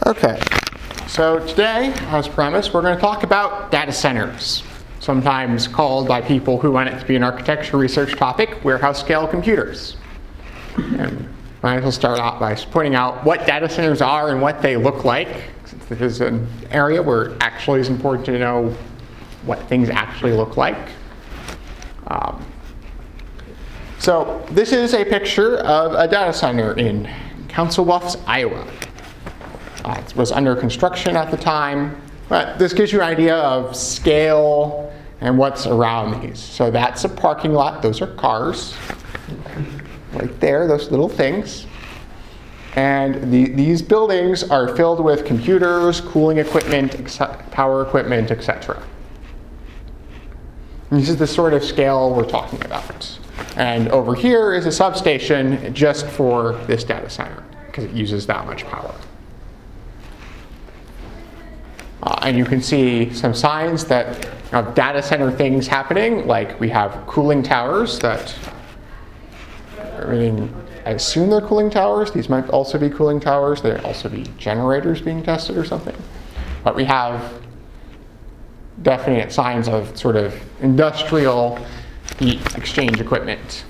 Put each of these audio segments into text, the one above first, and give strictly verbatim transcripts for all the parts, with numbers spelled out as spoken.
Okay, so today, as promised, we're going to talk about data centers, sometimes called by people who want it to be an architecture research topic, warehouse scale computers. And I might as well start out by pointing out what data centers are and what they look like, since this is an area where it actually is important to know what things actually look like. Um, so this is a picture of a data center in Council Bluffs, Iowa. Uh, it was under construction at the time, but this gives you an idea of scale and what's around these. So that's a parking lot. Those are cars. Right there, those little things. And the, these buildings are filled with computers, cooling equipment, power equipment, et cetera. This is the sort of scale we're talking about. And over here is a substation just for this data center, because it uses that much power. Uh, and you can see some signs that of data center things happening, like we have cooling towers that are in, I assume they're cooling towers. These might also be cooling towers. There also be generators being tested or something. But we have definite signs of sort of industrial heat exchange equipment.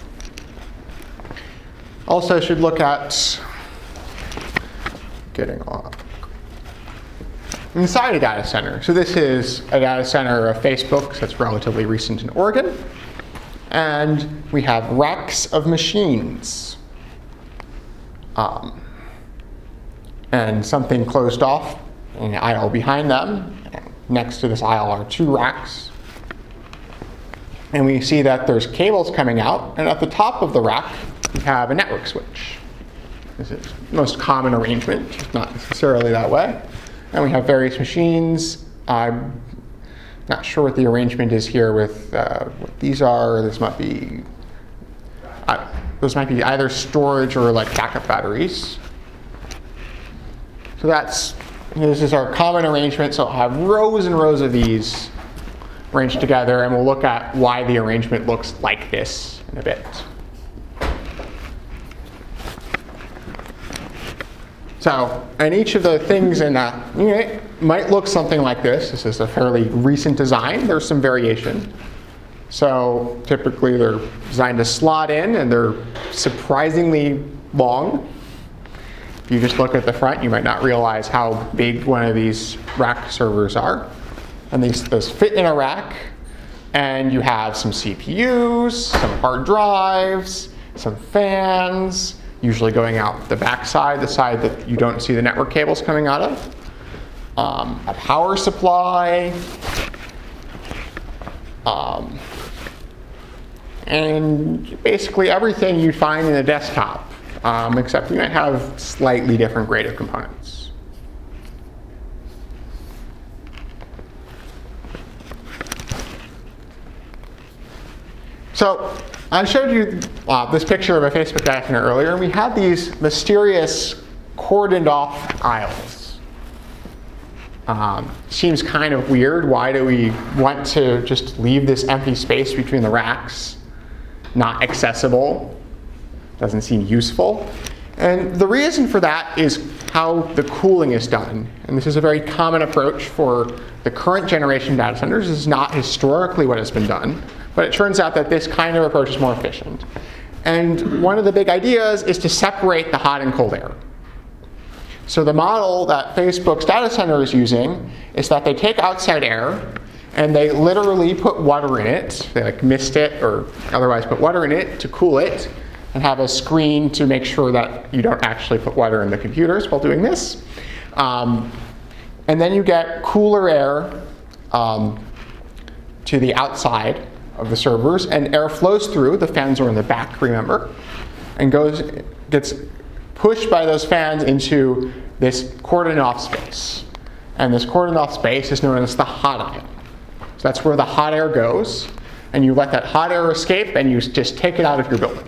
Also should look at getting off. Inside a data center. So this is a data center of Facebook, so it's relatively recent in Oregon. And we have racks of machines. Um, and something closed off in the aisle behind them. Next to this aisle are two racks. And we see that there's cables coming out, and at the top of the rack, we have a network switch. This is the most common arrangement, it's not necessarily that way. And we have various machines. I'm not sure what the arrangement is here with uh, what these are. This might be, uh, those might be either storage or like backup batteries. So that's, this is our common arrangement. So I'll have rows and rows of these arranged together, and we'll look at why the arrangement looks like this in a bit. So, and each of the things in that unit might look something like this. This is a fairly recent design. There's some variation. So typically they're designed to slot in, and they're surprisingly long. If you just look at the front, you might not realize how big one of these rack servers are. And these, those fit in a rack, and you have some C P Us, some hard drives, some fans, usually going out the back side, the side that you don't see the network cables coming out of. Um, a power supply. Um, and basically everything you'd find in a desktop, um, except you might have slightly different grade of components. So I showed you uh, this picture of a Facebook data center earlier, and we had these mysterious cordoned off aisles. Um, seems kind of weird. Why do we want to just leave this empty space between the racks? Not accessible. Doesn't seem useful. And the reason for that is how the cooling is done. And this is a very common approach for the current generation data centers. This is not historically what has been done. But it turns out that this kind of approach is more efficient. And one of the big ideas is to separate the hot and cold air. So the model that Facebook's data center is using is that they take outside air and they literally put water in it. They like mist it or otherwise put water in it to cool it, and have a screen to make sure that you don't actually put water in the computers while doing this. Um, and then you get cooler air um, to the outside of the servers, and air flows through. The fans are in the back, remember, and goes gets pushed by those fans into this cordoned off space. And this cordoned off space is known as the hot aisle. So that's where the hot air goes, and you let that hot air escape, and you just take it out of your building.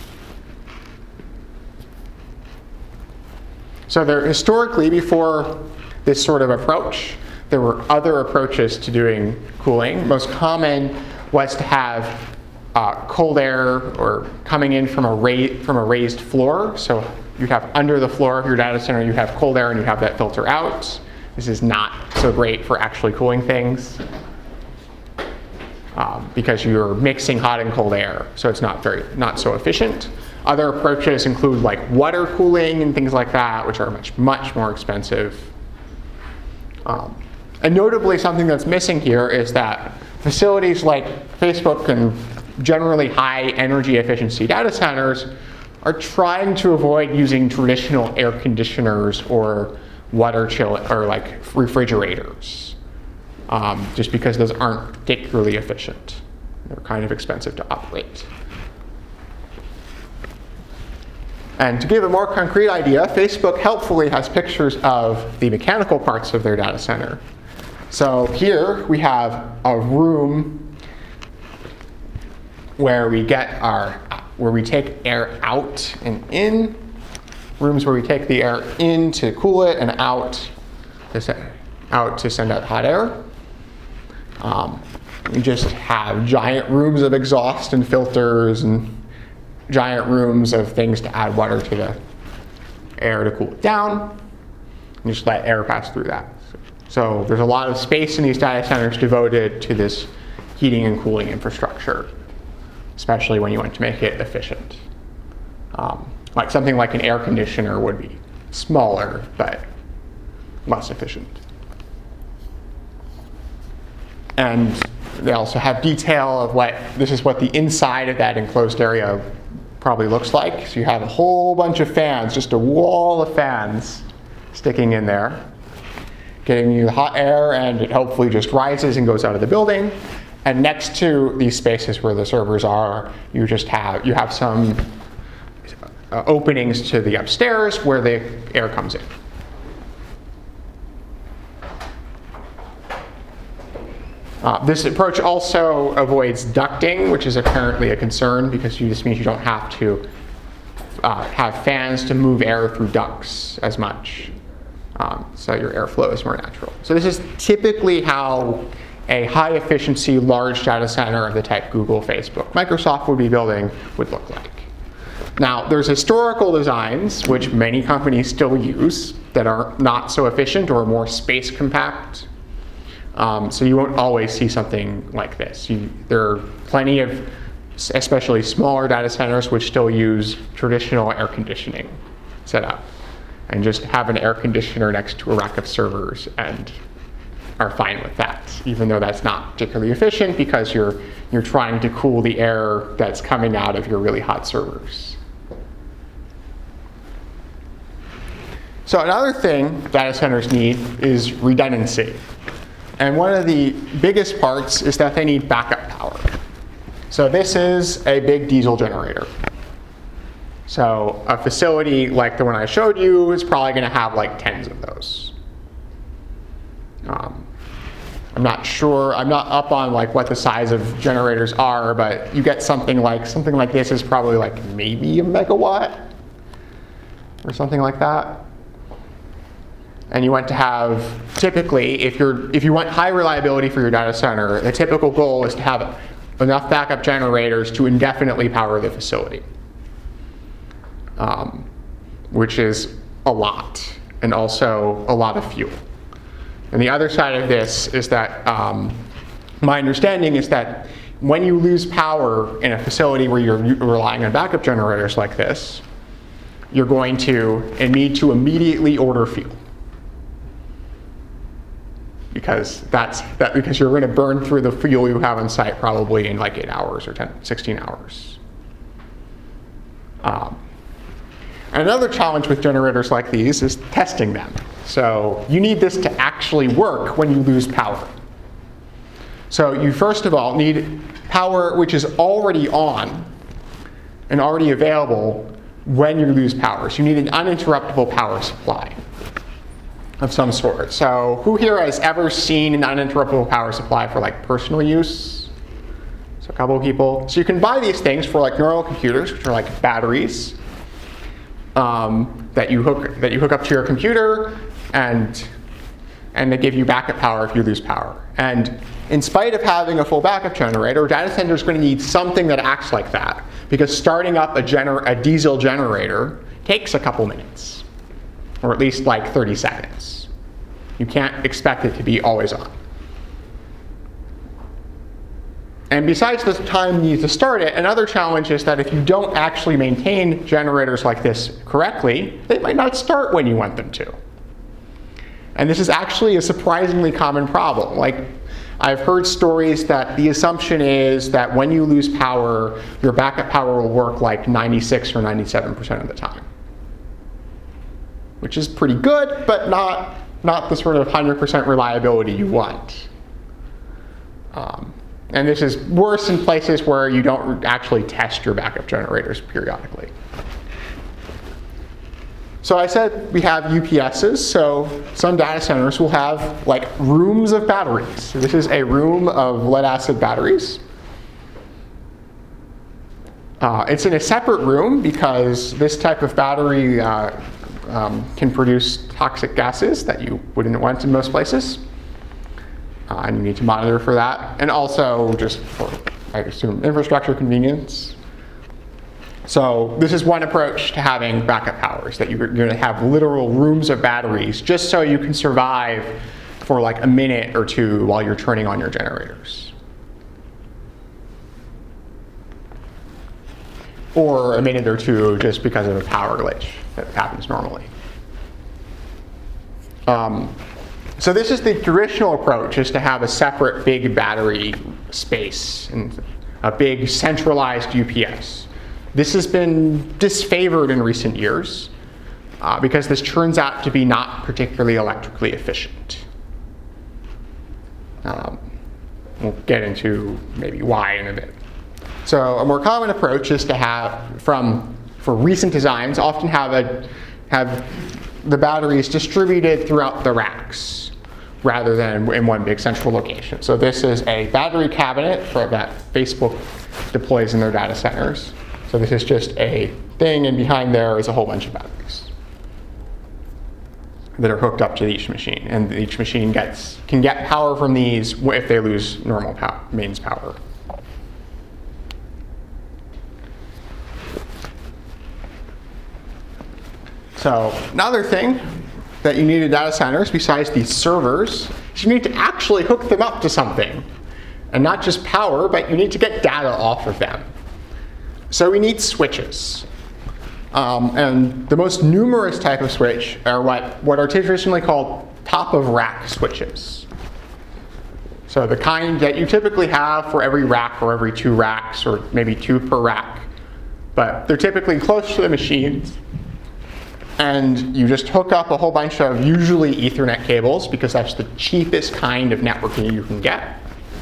So there, historically, before this sort of approach, there were other approaches to doing cooling. Most common was to have uh, cold air or coming in from a, ra from a raised floor. So you'd have under the floor of your data center, you have cold air and you have that filter out. This is not so great for actually cooling things um, because you're mixing hot and cold air, so it's not very not so efficient. Other approaches include like water cooling and things like that, which are much, much more expensive. Um, and notably, something that's missing here is that facilities like Facebook and generally high energy efficiency data centers are trying to avoid using traditional air conditioners or water chill or like refrigerators, um, just because those aren't particularly efficient. They're kind of expensive to operate. And to give a more concrete idea, Facebook helpfully has pictures of the mechanical parts of their data center. So here we have a room where we get our, where we take air out and in, rooms where we take the air in to cool it and out to send, out to send out hot air. Um, we just have giant rooms of exhaust and filters and giant rooms of things to add water to the air to cool it down, and just let air pass through that. So there's a lot of space in these data centers devoted to this heating and cooling infrastructure, especially when you want to make it efficient. Um, like something like an air conditioner would be smaller, but less efficient. And they also have detail of what, this is what the inside of that enclosed area probably looks like. So you have a whole bunch of fans, just a wall of fans sticking in there, getting you the hot air, and it hopefully just rises and goes out of the building. And next to these spaces where the servers are, you just have, you have some uh, openings to the upstairs where the air comes in. Uh, this approach also avoids ducting, which is apparently a concern because you just means you don't have to uh, have fans to move air through ducts as much. Um, so your airflow is more natural. So this is typically how a high efficiency large data center of the type Google, Facebook, Microsoft would be building would look like. Now, there's historical designs, which many companies still use, that are not so efficient or more space compact. Um, so you won't always see something like this. You, there are plenty of, especially smaller data centers, which still use traditional air conditioning setup and just have an air conditioner next to a rack of servers and are fine with that, even though that's not particularly efficient because you're, you're trying to cool the air that's coming out of your really hot servers. So another thing data centers need is redundancy. And one of the biggest parts is that they need backup power. So this is a big diesel generator. So a facility like the one I showed you is probably going to have like tens of those. Um, I'm not sure, I'm not up on like what the size of generators are, but you get something like, something like this is probably like maybe a megawatt or something like that. And you want to have, typically, if you're if you want high reliability for your data center, the typical goal is to have enough backup generators to indefinitely power the facility, um, which is a lot, and also a lot of fuel. And the other side of this is that um, my understanding is that when you lose power in a facility where you're relying on backup generators like this, you're going to need to immediately order fuel. Because that's that because you're going to burn through the fuel you have on site probably in like eight hours or ten, sixteen hours. Um, and another challenge with generators like these is testing them. So you need this to actually work when you lose power. So you first of all need power which is already on and already available when you lose power. So you need an uninterruptible power supply of some sort. So who here has ever seen an uninterruptible power supply for like personal use? So a couple of people. So you can buy these things for like normal computers, which are like batteries um, that you hook that you hook up to your computer, and and they give you backup power if you lose power. And in spite of having a full backup generator, a data center is going to need something that acts like that, because starting up a, gener a diesel generator takes a couple minutes, or at least like thirty seconds. You can't expect it to be always on. And besides the time needed to start it, another challenge is that if you don't actually maintain generators like this correctly, they might not start when you want them to. And this is actually a surprisingly common problem. Like, I've heard stories that the assumption is that when you lose power, your backup power will work like ninety-six or ninety-seven percent of the time. Which is pretty good, but not, not the sort of one hundred percent reliability you want. Um, And this is worse in places where you don't actually test your backup generators periodically. So I said we have U P Ss, so some data centers will have like rooms of batteries. So this is a room of lead acid batteries. Uh, it's in a separate room because this type of battery uh, um, can produce toxic gases that you wouldn't want in most places. Uh, and you need to monitor for that. And also just for, I assume, infrastructure convenience. So this is one approach to having backup powers, that you're going to have literal rooms of batteries just so you can survive for like a minute or two while you're turning on your generators. Or a minute or two just because of a power glitch that happens normally. Um, So this is the traditional approach, is to have a separate big battery space and a big centralized U P S. This has been disfavored in recent years uh, because this turns out to be not particularly electrically efficient. Um, we'll get into maybe why in a bit. So a more common approach is to have, from for recent designs, often have a have the batteries distributed throughout the racks, rather than in one big central location. So this is a battery cabinet for that Facebook deploys in their data centers. So this is just a thing, and behind there is a whole bunch of batteries that are hooked up to each machine. And each machine gets can get power from these if they lose normal power, mains power. So another thing that you need in data centers, besides these servers, is you need to actually hook them up to something. And not just power, but you need to get data off of them. So we need switches. Um, and the most numerous type of switch are what, what are traditionally called top-of-rack switches. So the kind that you typically have for every rack or every two racks, or maybe two per rack. But they're typically close to the machines. And you just hook up a whole bunch of usually Ethernet cables, because that's the cheapest kind of networking you can get.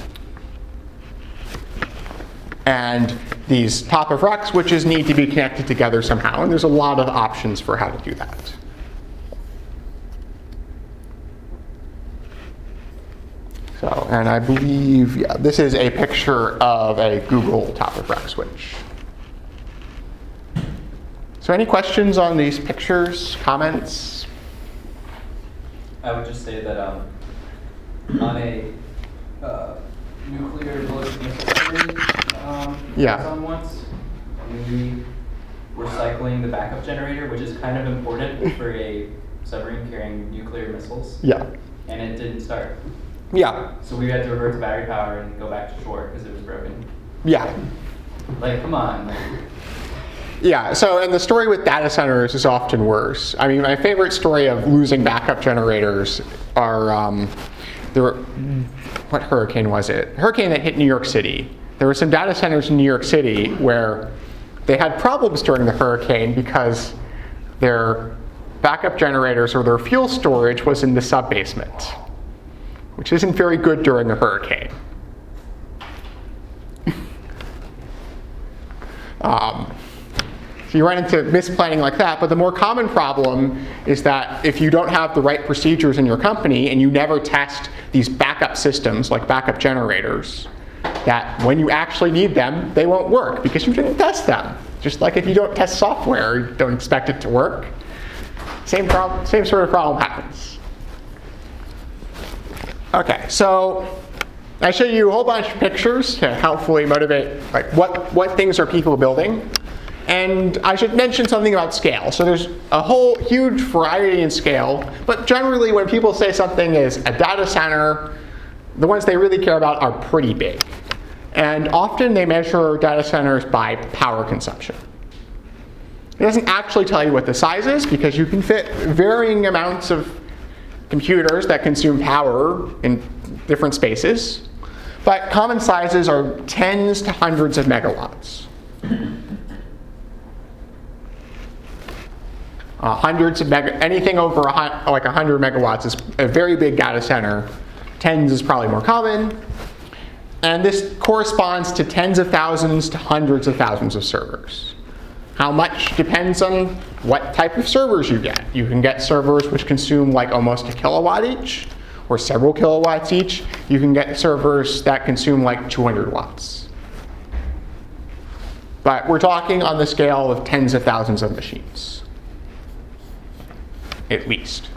And these top-of-rack switches need to be connected together somehow, and there's a lot of options for how to do that. So, and I believe, yeah, this is a picture of a Google top-of-rack switch. So any questions on these pictures, comments? I would just say that um, on a uh, nuclear ballistic missile um, yeah. on once, we were cycling the backup generator, which is kind of important for a submarine carrying nuclear missiles. Yeah. And it didn't start. Yeah. So we had to revert to battery power and go back to shore because it was broken. Yeah. Like, come on. Like, Yeah, so and the story with data centers is often worse. I mean, my favorite story of losing backup generators are, um, there were, what hurricane was it? Hurricane that hit New York City. There were some data centers in New York City where they had problems during the hurricane because their backup generators or their fuel storage was in the sub-basement, which isn't very good during a hurricane. um, So you run into misplanning like that, but the more common problem is that if you don't have the right procedures in your company and you never test these backup systems, like backup generators, that when you actually need them, they won't work because you didn't test them. Just like if you don't test software, you don't expect it to work. Same problem, same sort of problem happens. Okay, so I show you a whole bunch of pictures to helpfully motivate, like what, what things are people building. And I should mention something about scale. So there's a whole huge variety in scale, but generally when people say something is a data center, the ones they really care about are pretty big. And often they measure data centers by power consumption. It doesn't actually tell you what the size is because you can fit varying amounts of computers that consume power in different spaces. But common sizes are tens to hundreds of megawatts. Uh, hundreds of mega, anything over a, like one hundred megawatts is a very big data center. Tens is probably more common. And this corresponds to tens of thousands to hundreds of thousands of servers. How much depends on what type of servers you get. You can get servers which consume like almost a kilowatt each, or several kilowatts each. You can get servers that consume like two hundred watts. But we're talking on the scale of tens of thousands of machines, at least.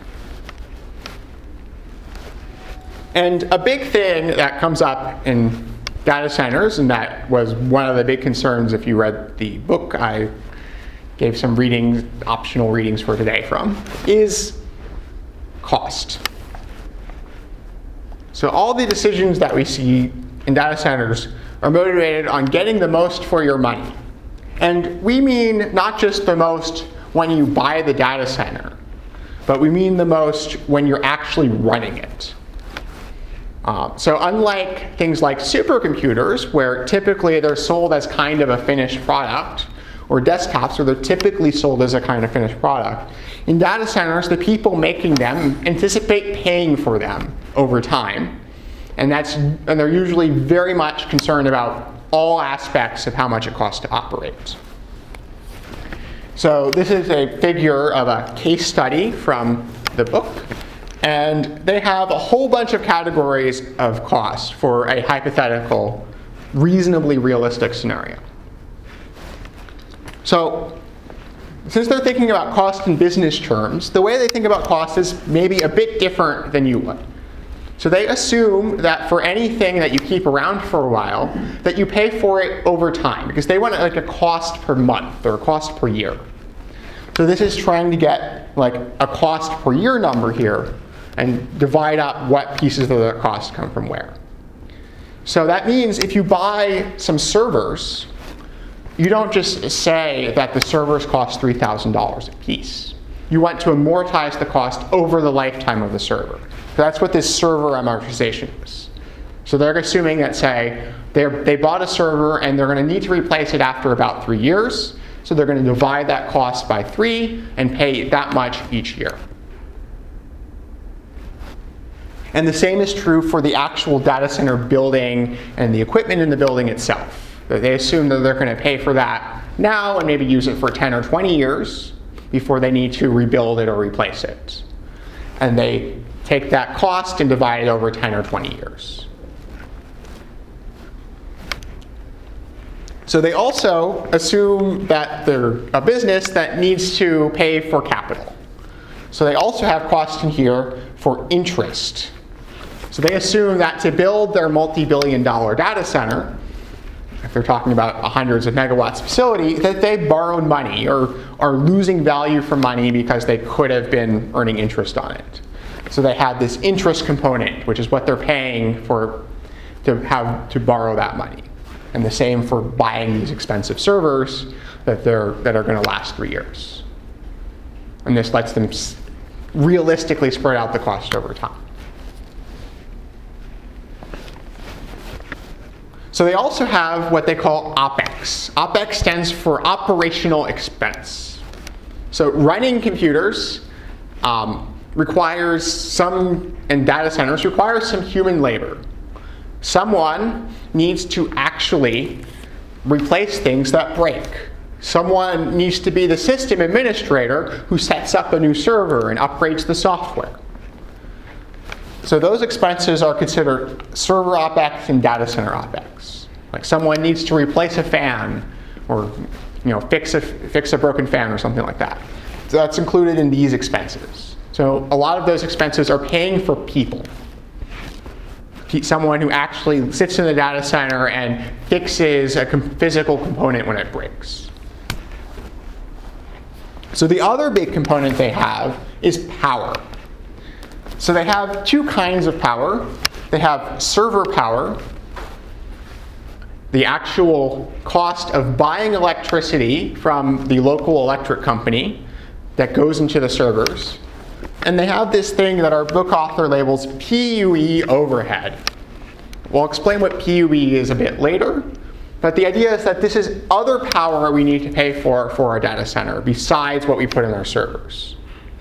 And a big thing that comes up in data centers, and that was one of the big concerns if you read the book I gave some readings, optional readings for today from, is cost. So all the decisions that we see in data centers are motivated on getting the most for your money. And we mean not just the most when you buy the data center, but we mean the most when you're actually running it. Um, so unlike things like supercomputers, where typically they're sold as kind of a finished product, or desktops, where they're typically sold as a kind of finished product, in data centers, the people making them anticipate paying for them over time. And, that's, and they're usually very much concerned about all aspects of how much it costs to operate. So this is a figure of a case study from the book. And they have a whole bunch of categories of cost for a hypothetical, reasonably realistic scenario. So since they're thinking about cost in business terms, the way they think about cost is maybe a bit different than you would. So they assume that for anything that you keep around for a while, that you pay for it over time, because they want like a cost per month or a cost per year. So this is trying to get like a cost per year number here and divide up what pieces of the cost come from where. So that means if you buy some servers, you don't just say that the servers cost three thousand dollars a piece. You want to amortize the cost over the lifetime of the server. So that's what this server amortization is. So they're assuming that, say, they bought a server and they're going to need to replace it after about three years. So they're going to divide that cost by three and pay that much each year. And the same is true for the actual data center building and the equipment in the building itself. They assume that they're going to pay for that now and maybe use it for ten or twenty years before they need to rebuild it or replace it. And they take that cost and divide it over ten or twenty years. So they also assume that they're a business that needs to pay for capital. So they also have cost in here for interest. So they assume that to build their multi-billion dollar data center, if they're talking about a hundreds of megawatts facility, that they borrowed money or are losing value from money because they could have been earning interest on it. So they have this interest component, which is what they're paying for to have to borrow that money. And the same for buying these expensive servers that they're that are going to last three years. And this lets them realistically spread out the cost over time. So they also have what they call OpEx. OpEx stands for operational expense. So running computers um, requires some, and data centers requires some human labor. Someone needs to actually replace things that break. Someone needs to be the system administrator who sets up a new server and upgrades the software. So those expenses are considered server OpEx and data center OpEx. Like someone needs to replace a fan or you know, fix a, fix a broken fan or something like that. So that's included in these expenses. So a lot of those expenses are paying for people. Someone who actually sits in the data center and fixes a com- physical component when it breaks. So the other big component they have is power. So they have two kinds of power. They have server power, the actual cost of buying electricity from the local electric company that goes into the servers. And they have this thing that our book author labels P U E overhead. We'll explain what P U E is a bit later, but the idea is that this is other power we need to pay for for our data center besides what we put in our servers.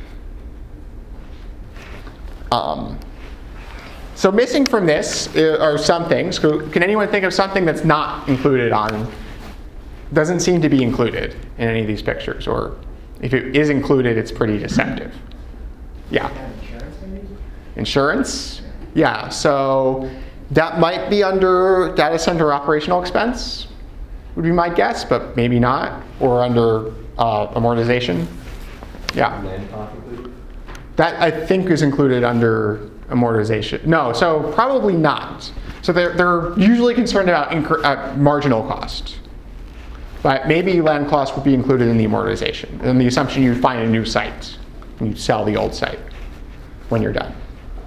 Um, so missing from this are some things. Can anyone think of something that's not included on, doesn't seem to be included in any of these pictures, or if it is included, it's pretty deceptive? Yeah. Insurance, maybe? Insurance? Yeah, so that might be under data center operational expense, would be my guess, but maybe not, or under uh, amortization. Yeah. Land cost included? That, I think, is included under amortization. No, so probably not. So they're, they're usually concerned about incre- uh, marginal cost. But maybe land cost would be included in the amortization, and the assumption you find a new site, and you sell the old site when you're done.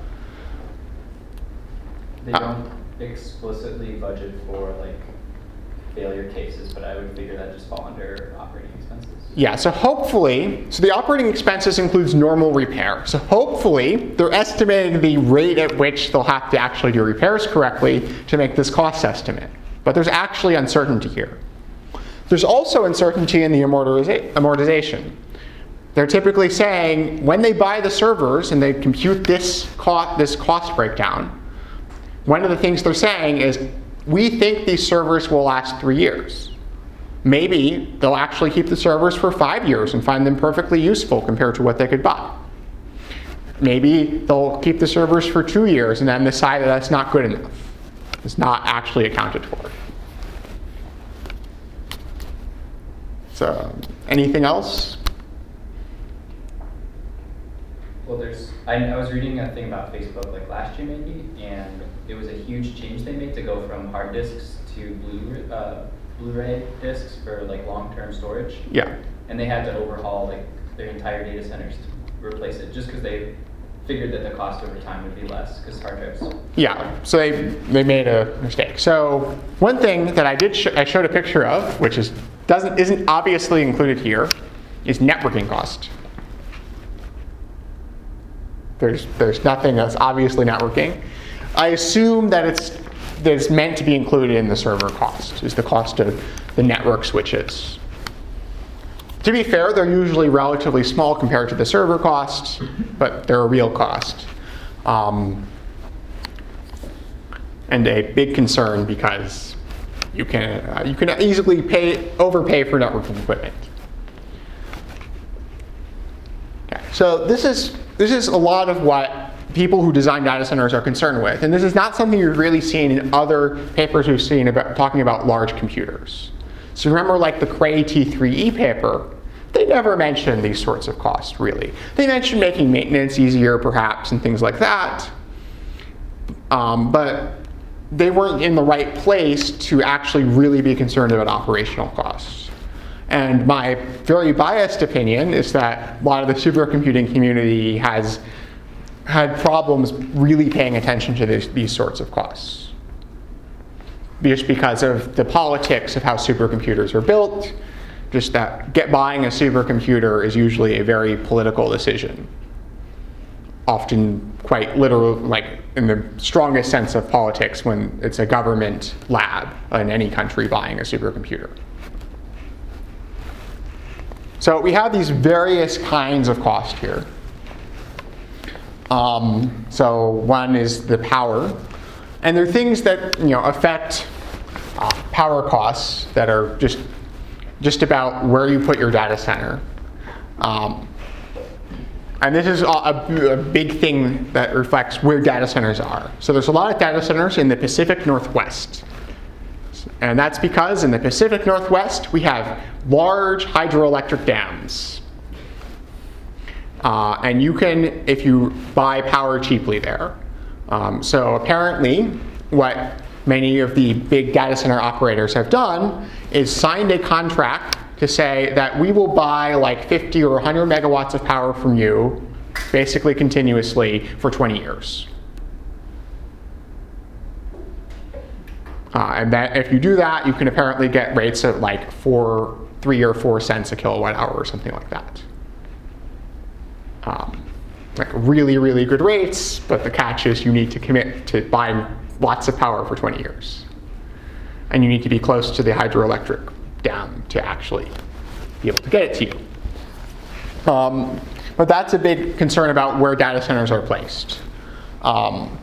They don't explicitly budget for like failure cases, but I would figure that just fall under operating expenses. Yeah, so hopefully, so the operating expenses includes normal repair. So hopefully, they're estimating the rate at which they'll have to actually do repairs correctly to make this cost estimate. But there's actually uncertainty here. There's also uncertainty in the amortiza- amortization. They're typically saying when they buy the servers and they compute this cost, this cost breakdown, one of the things they're saying is, we think these servers will last three years. Maybe they'll actually keep the servers for five years and find them perfectly useful compared to what they could buy. Maybe they'll keep the servers for two years and then decide that that's not good enough. It's not actually accounted for. So, anything else? Well, there's, I, I was reading a thing about Facebook like last year maybe, and it was a huge change they made to go from hard disks to Blu, uh, Blu-ray disks for like long-term storage. Yeah. And they had to overhaul like their entire data centers to replace it, just because they figured that the cost over time would be less because hard drives. Yeah, so they, they made a mistake. So one thing that I did sh- I showed a picture of, which is doesn't isn't obviously included here, is networking cost. There's there's nothing that's obviously networking. I assume that it's that it's meant to be included in the server cost, is the cost of the network switches. To be fair, they're usually relatively small compared to the server costs, but they're a real cost. Um, and a big concern because you can uh, you can easily pay overpay for networking equipment. Okay, so this is this is a lot of what people who design data centers are concerned with, and this is not something you've really seen in other papers we've seen about talking about large computers. So remember, like the Cray T three E paper, they never mention these sorts of costs, really. They mention making maintenance easier, perhaps, and things like that. Um, but they weren't in the right place to actually really be concerned about operational costs. And my very biased opinion is that a lot of the supercomputing community has had problems really paying attention to this, these sorts of costs. Just because of the politics of how supercomputers are built, just that get buying a supercomputer is usually a very political decision. Often quite literal, like in the strongest sense of politics, when it's a government lab in any country buying a supercomputer. So we have these various kinds of cost here. Um, so one is the power, and there are things that you know affect uh, power costs that are just just about where you put your data center. Um, and this is a, a big thing that reflects where data centers are. So there's a lot of data centers in the Pacific Northwest. And that's because in the Pacific Northwest, we have large hydroelectric dams. Uh, and you can, if you buy power cheaply there. Um, so apparently, what many of the big data center operators have done is signed a contract to say that we will buy like fifty or one hundred megawatts of power from you, basically continuously, for twenty years. Uh, and that if you do that, you can apparently get rates of like four, three or four cents a kilowatt hour or something like that. Um, like really, really good rates, but the catch is you need to commit to buying lots of power for twenty years. And you need to be close to the hydroelectric dam to actually be able to get it to you. Um, but that's a big concern about where data centers are placed. Um,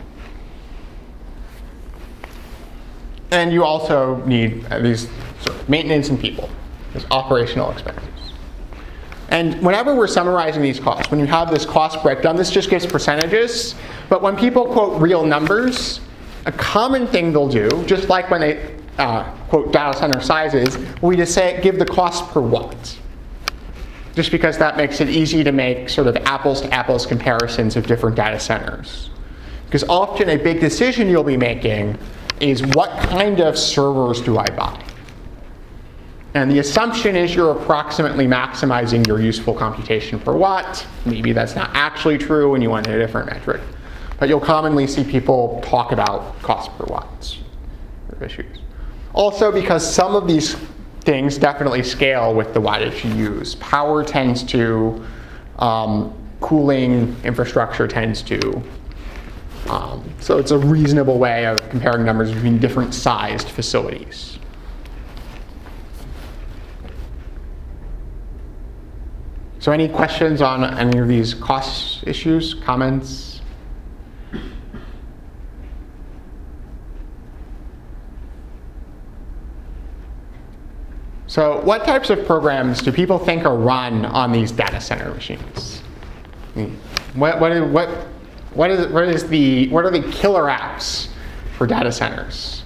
And you also need uh, these sort of maintenance and people, these operational expenses. And whenever we're summarizing these costs, when you have this cost breakdown, this just gives percentages. But when people quote real numbers, a common thing they'll do, just like when they uh, quote data center sizes, we just say give the cost per watt. Just because that makes it easy to make sort of apples to apples comparisons of different data centers. Because often a big decision you'll be making is what kind of servers do I buy? And the assumption is you're approximately maximizing your useful computation per watt. Maybe that's not actually true and you want a different metric. But you'll commonly see people talk about cost per watts or issues. Also because some of these things definitely scale with the wattage you use. Power tends to, um, cooling infrastructure tends to. Um, so it's a reasonable way of comparing numbers between different sized facilities. So any questions on any of these cost issues, comments? So what types of programs do people think are run on these data center machines? What, what, what, what, is, what, is the, what are the killer apps for data centers?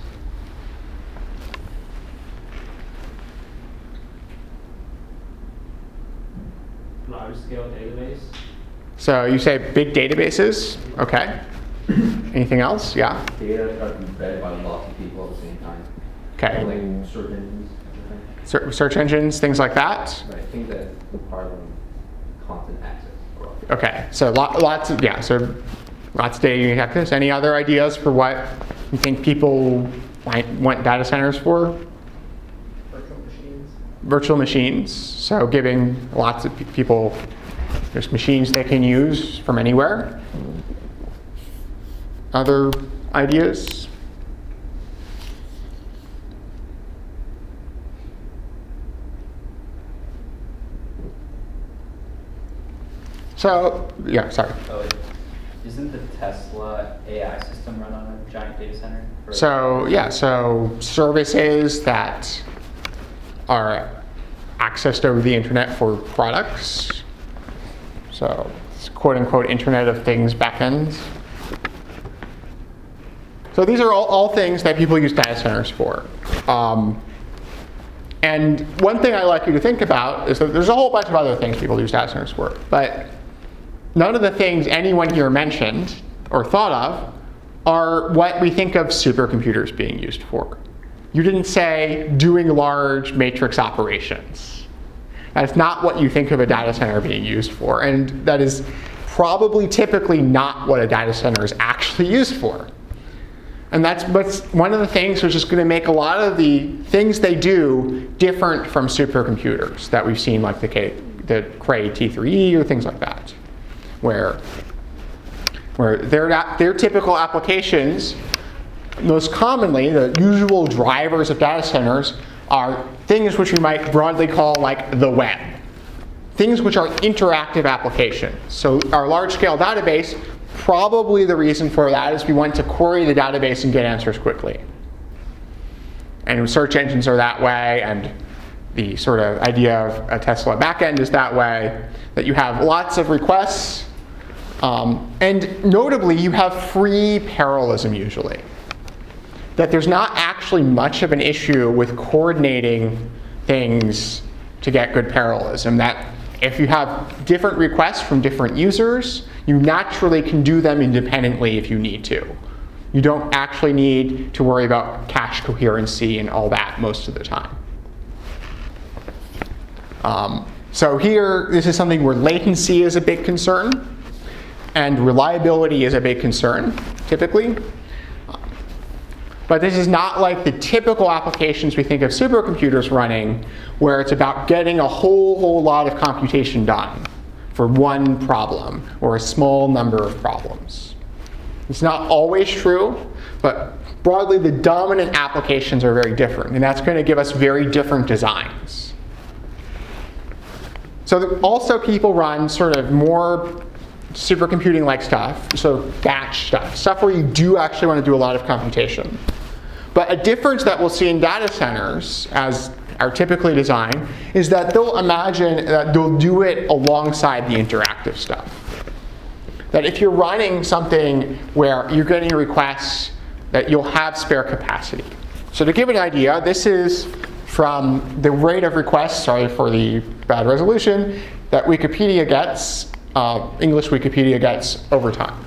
Large scale database. So you say big databases, okay. Anything else? Yeah? Data that can be read by lots of people at the same time. Okay. Like search engines. Ser- search engines, things like that? Right, things that require them constant access. Okay, so lot, lots of, yeah, so lots of data access. Any other ideas for what you think people might want data centers for? Virtual machines. Virtual machines, so giving lots of pe- people, there's machines they can use from anywhere. Other ideas? So, yeah, sorry. Oh, wait. Isn't the Tesla A I system run on a giant data center? For So, yeah, so services that are accessed over the internet for products. So, it's quote unquote Internet of Things backends. So these are all, all things that people use data centers for. Um, and one thing I'd like you to think about is that there's a whole bunch of other things people use data centers for. But none of the things anyone here mentioned or thought of are what we think of supercomputers being used for. You didn't say doing large matrix operations. That's not what you think of a data center being used for. And that is probably typically not what a data center is actually used for. And that's what's one of the things which is going to make a lot of the things they do different from supercomputers that we've seen, like the, K, the Cray T three E or things like that, where, where their, their typical applications, most commonly, the usual drivers of data centers are things which we might broadly call like the web. Things which are interactive applications. So our large-scale database, probably the reason for that is we want to query the database and get answers quickly. And search engines are that way, and the sort of idea of a Tesla backend is that way, that you have lots of requests, um, and notably you have free parallelism usually. That there's not actually much of an issue with coordinating things to get good parallelism. That if you have different requests from different users, you naturally can do them independently if you need to. You don't actually need to worry about cache coherency and all that most of the time. Um, so here, this is something where latency is a big concern, and reliability is a big concern, typically. But this is not like the typical applications we think of supercomputers running, where it's about getting a whole, whole lot of computation done for one problem or a small number of problems. It's not always true, but broadly the dominant applications are very different, and that's going to give us very different designs. So also people run sort of more supercomputing-like stuff, so batch stuff, stuff where you do actually want to do a lot of computation. But a difference that we'll see in data centers, as are typically designed, is that they'll imagine that they'll do it alongside the interactive stuff. That if you're running something where you're getting requests, that you'll have spare capacity. So to give an idea, this is from the rate of requests, sorry for the bad resolution, that Wikipedia gets, uh, English Wikipedia gets over time.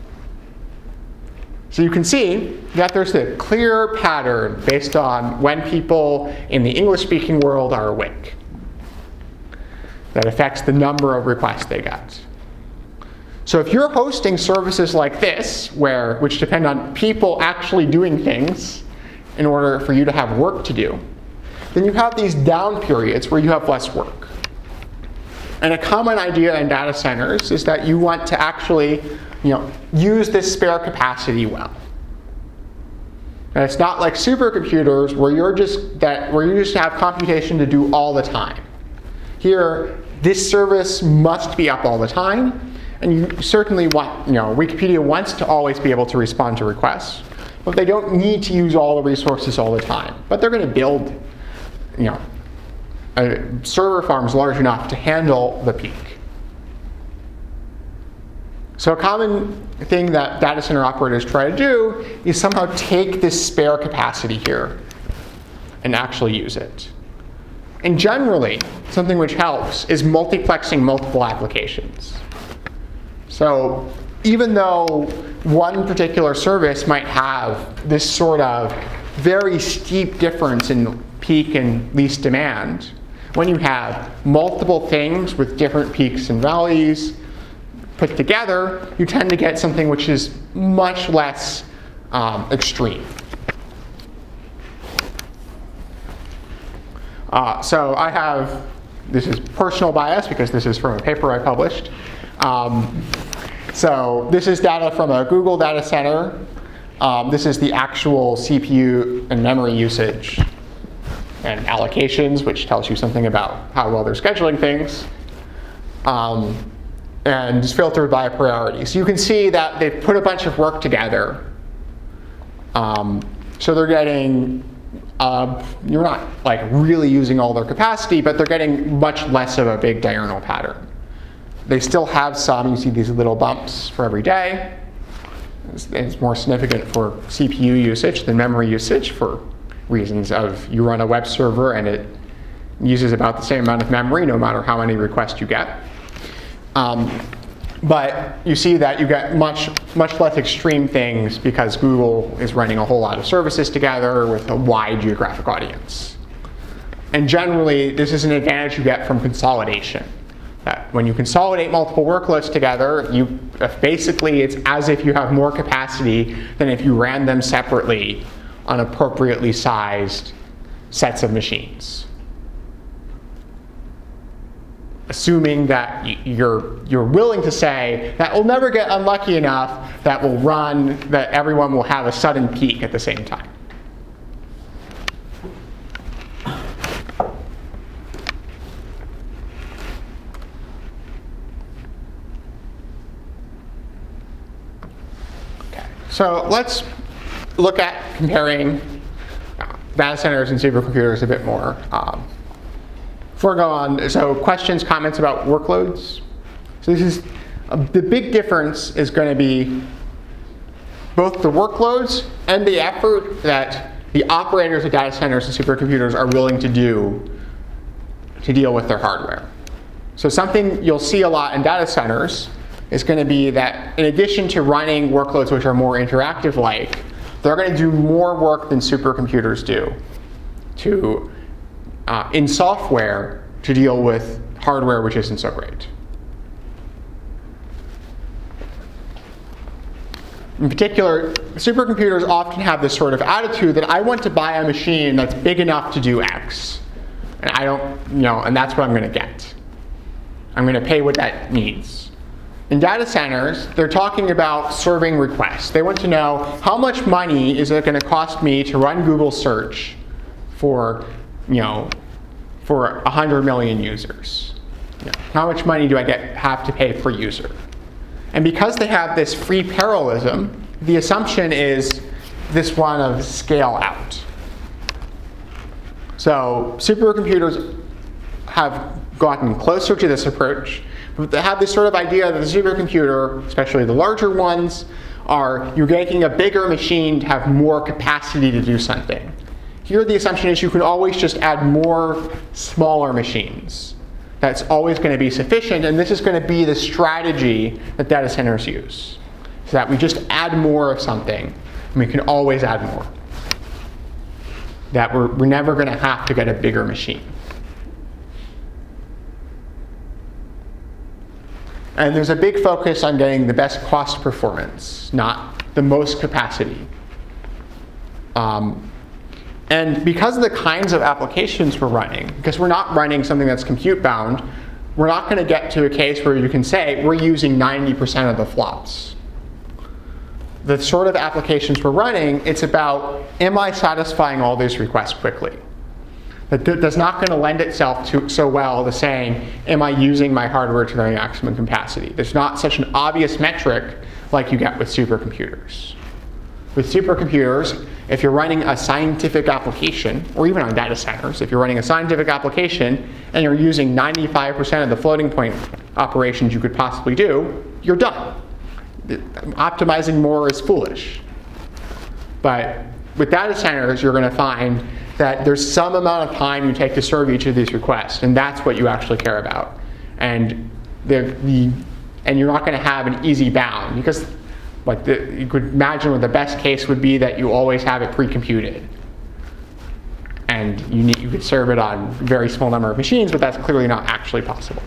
So you can see that there's a clear pattern based on when people in the English-speaking world are awake that affects the number of requests they get. So if you're hosting services like this, where, which depend on people actually doing things in order for you to have work to do, then you have these down periods where you have less work. And a common idea in data centers is that you want to actually, you know, use this spare capacity well. And it's not like supercomputers where you're just that where you just have computation to do all the time. Here, this service must be up all the time, and you certainly want, you know, Wikipedia wants to always be able to respond to requests, but they don't need to use all the resources all the time. But they're going to build, you know, a server farms large enough to handle the peak. So a common thing that data center operators try to do is somehow take this spare capacity here and actually use it. And generally, something which helps is multiplexing multiple applications. So even though one particular service might have this sort of very steep difference in peak and least demand, when you have multiple things with different peaks and valleys put together, you tend to get something which is much less um, extreme. Uh, so I have, this is personal bias because this is from a paper I published. Um, so this is data from a Google data center. Um, this is the actual C P U and memory usage and allocations, which tells you something about how well they're scheduling things. Um, and it's filtered by priority. So you can see that they've put a bunch of work together. Um, so they're getting, uh, you're not like really using all their capacity, but they're getting much less of a big diurnal pattern. They still have some, you see these little bumps for every day. It's, it's more significant for C P U usage than memory usage for reasons of you run a web server and it uses about the same amount of memory no matter how many requests you get. Um, but you see that you get much, much less extreme things because Google is running a whole lot of services together with a wide geographic audience. And generally, this is an advantage you get from consolidation. That when you consolidate multiple workloads together, you basically it's as if you have more capacity than if you ran them separately on appropriately sized sets of machines. Assuming that you're, you're willing to say that we'll never get unlucky enough that will run, that everyone will have a sudden peak at the same time. Okay, so let's look at comparing data centers and supercomputers a bit more. Um, Before I go on, so questions, comments about workloads. So this is, uh, the big difference is going to be both the workloads and the effort that the operators of data centers and supercomputers are willing to do to deal with their hardware. So something you'll see a lot in data centers is going to be that in addition to running workloads which are more interactive-like, they're going to do more work than supercomputers do to Uh, in software, to deal with hardware which isn't so great. In particular, supercomputers often have this sort of attitude that I want to buy a machine that's big enough to do X. And I don't, you know, and that's what I'm going to get. I'm going to pay what that needs. In data centers, they're talking about serving requests. They want to know how much money is it going to cost me to run Google search for, you know, for one hundred million users. You know, how much money do I get have to pay per user? And because they have this free parallelism, the assumption is this one of scale out. So supercomputers have gotten closer to this approach, but they have this sort of idea that the supercomputer, especially the larger ones, are you're making a bigger machine to have more capacity to do something. Here the assumption is you can always just add more smaller machines. That's always going to be sufficient, and this is going to be the strategy that data centers use. So that we just add more of something, and we can always add more. That we're, we're never going to have to get a bigger machine. And there's a big focus on getting the best cost performance, not the most capacity. Um, And because of the kinds of applications we're running, because we're not running something that's compute bound, we're not going to get to a case where you can say we're using ninety percent of the flops. The sort of applications we're running, it's about, am I satisfying all these requests quickly? That does not going to lend itself to so well to saying, am I using my hardware to their maximum capacity? There's not such an obvious metric like you get with supercomputers. With supercomputers, if you're running a scientific application, or even on data centers, if you're running a scientific application and you're using ninety-five percent of the floating point operations you could possibly do, you're done. Optimizing more is foolish. But with data centers, you're going to find that there's some amount of time you take to serve each of these requests, and that's what you actually care about. And the, the and you're not going to have an easy bound, because like the, you could imagine what the best case would be that you always have it pre-computed. And you, need, you could serve it on a very small number of machines, but that's clearly not actually possible.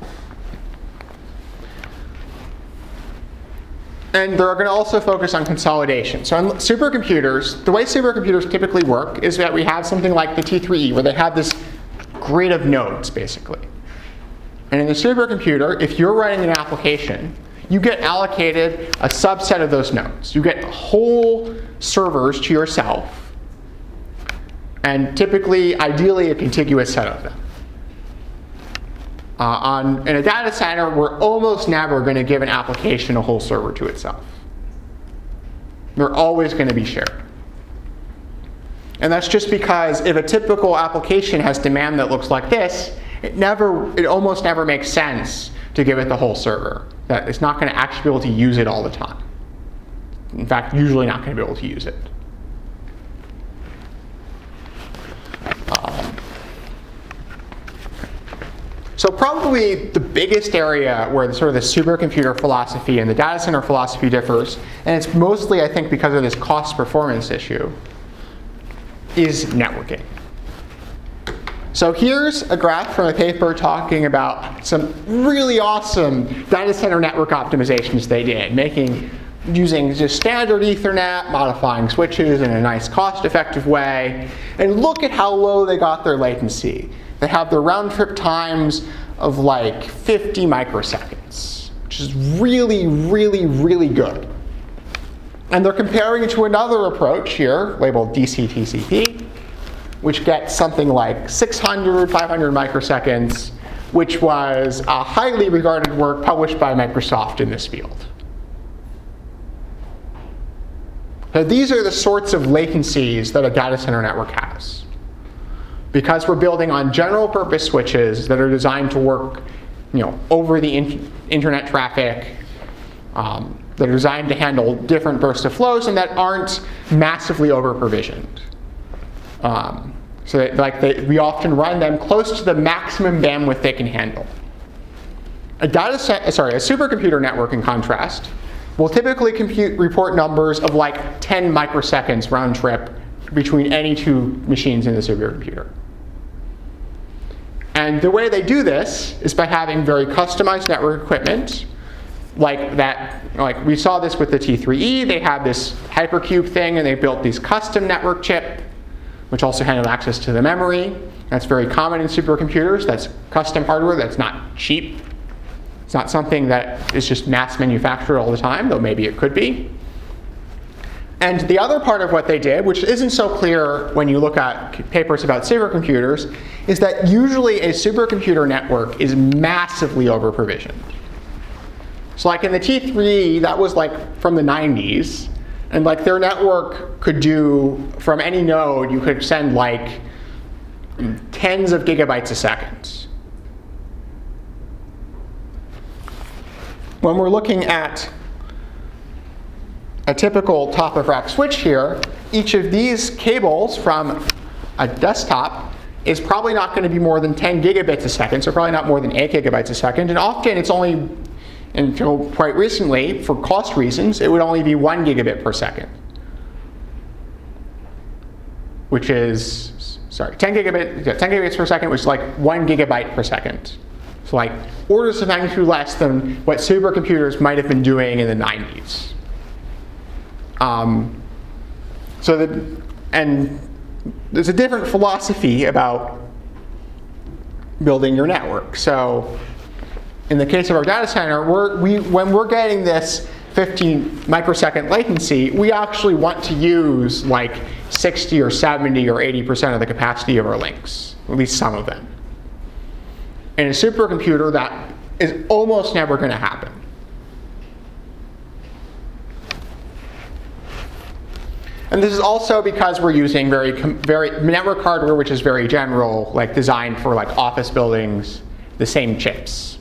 And they're going to also focus on consolidation. So in supercomputers, the way supercomputers typically work is that we have something like the T three E, where they have this grid of nodes, basically. And in the supercomputer, if you're running an application, you get allocated a subset of those nodes. You get whole servers to yourself, and typically, ideally, a contiguous set of them. Uh, on, in a data center, we're almost never going to give an application a whole server to itself. They're always going to be shared. And that's just because if a typical application has demand that looks like this, it never, it almost never makes sense to give it the whole server. That it's not going to actually be able to use it all the time. In fact, usually not going to be able to use it. Um, so probably the biggest area where the sort of the supercomputer philosophy and the data center philosophy differs, and it's mostly, I think, because of this cost performance issue, is networking. So here's a graph from a paper talking about some really awesome data center network optimizations they did, making using just standard Ethernet, modifying switches in a nice cost-effective way. And look at how low they got their latency. They have their round-trip times of like fifty microseconds, which is really, really, really good. And they're comparing it to another approach here, labeled D C T C P, which gets something like six hundred, five hundred microseconds, which was a highly regarded work published by Microsoft in this field. So these are the sorts of latencies that a data center network has. Because we're building on general purpose switches that are designed to work, you know, over the in internet traffic, um, that are designed to handle different bursts of flows and that aren't massively over-provisioned. Um, so that, like they, we often run them close to the maximum bandwidth they can handle. A data set, sorry, a supercomputer network, in contrast, will typically compute report numbers of like ten microseconds round trip between any two machines in the supercomputer. And the way they do this is by having very customized network equipment, like that. Like we saw this with the T three E. They had this hypercube thing, and they built these custom network chip, which also handled access to the memory. That's very common in supercomputers. That's custom hardware that's not cheap. It's not something that is just mass manufactured all the time, though maybe it could be. And the other part of what they did, which isn't so clear when you look at papers about supercomputers, is that usually a supercomputer network is massively over-provisioned. So like in the T three E, that was like from the nineties. And like their network could do, from any node, you could send like tens of gigabytes a second. When we're looking at a typical top-of-rack switch here, each of these cables from a desktop is probably not going to be more than ten gigabits a second, so probably not more than eight gigabytes a second. And often it's only, until quite recently, for cost reasons, it would only be one gigabit per second, which is, sorry, ten gigabit, yeah, ten gigabits per second, which is like one gigabyte per second. So like orders of magnitude less than what supercomputers might have been doing in the nineties. Um, so that, and there's a different philosophy about building your network. So in the case of our data center, we're, we, when we're getting this fifteen microsecond latency, we actually want to use like sixty or seventy or eighty percent of the capacity of our links, at least some of them. In a supercomputer, that is almost never going to happen. And this is also because we're using very, very network hardware, which is very general, like designed for like office buildings, the same chips.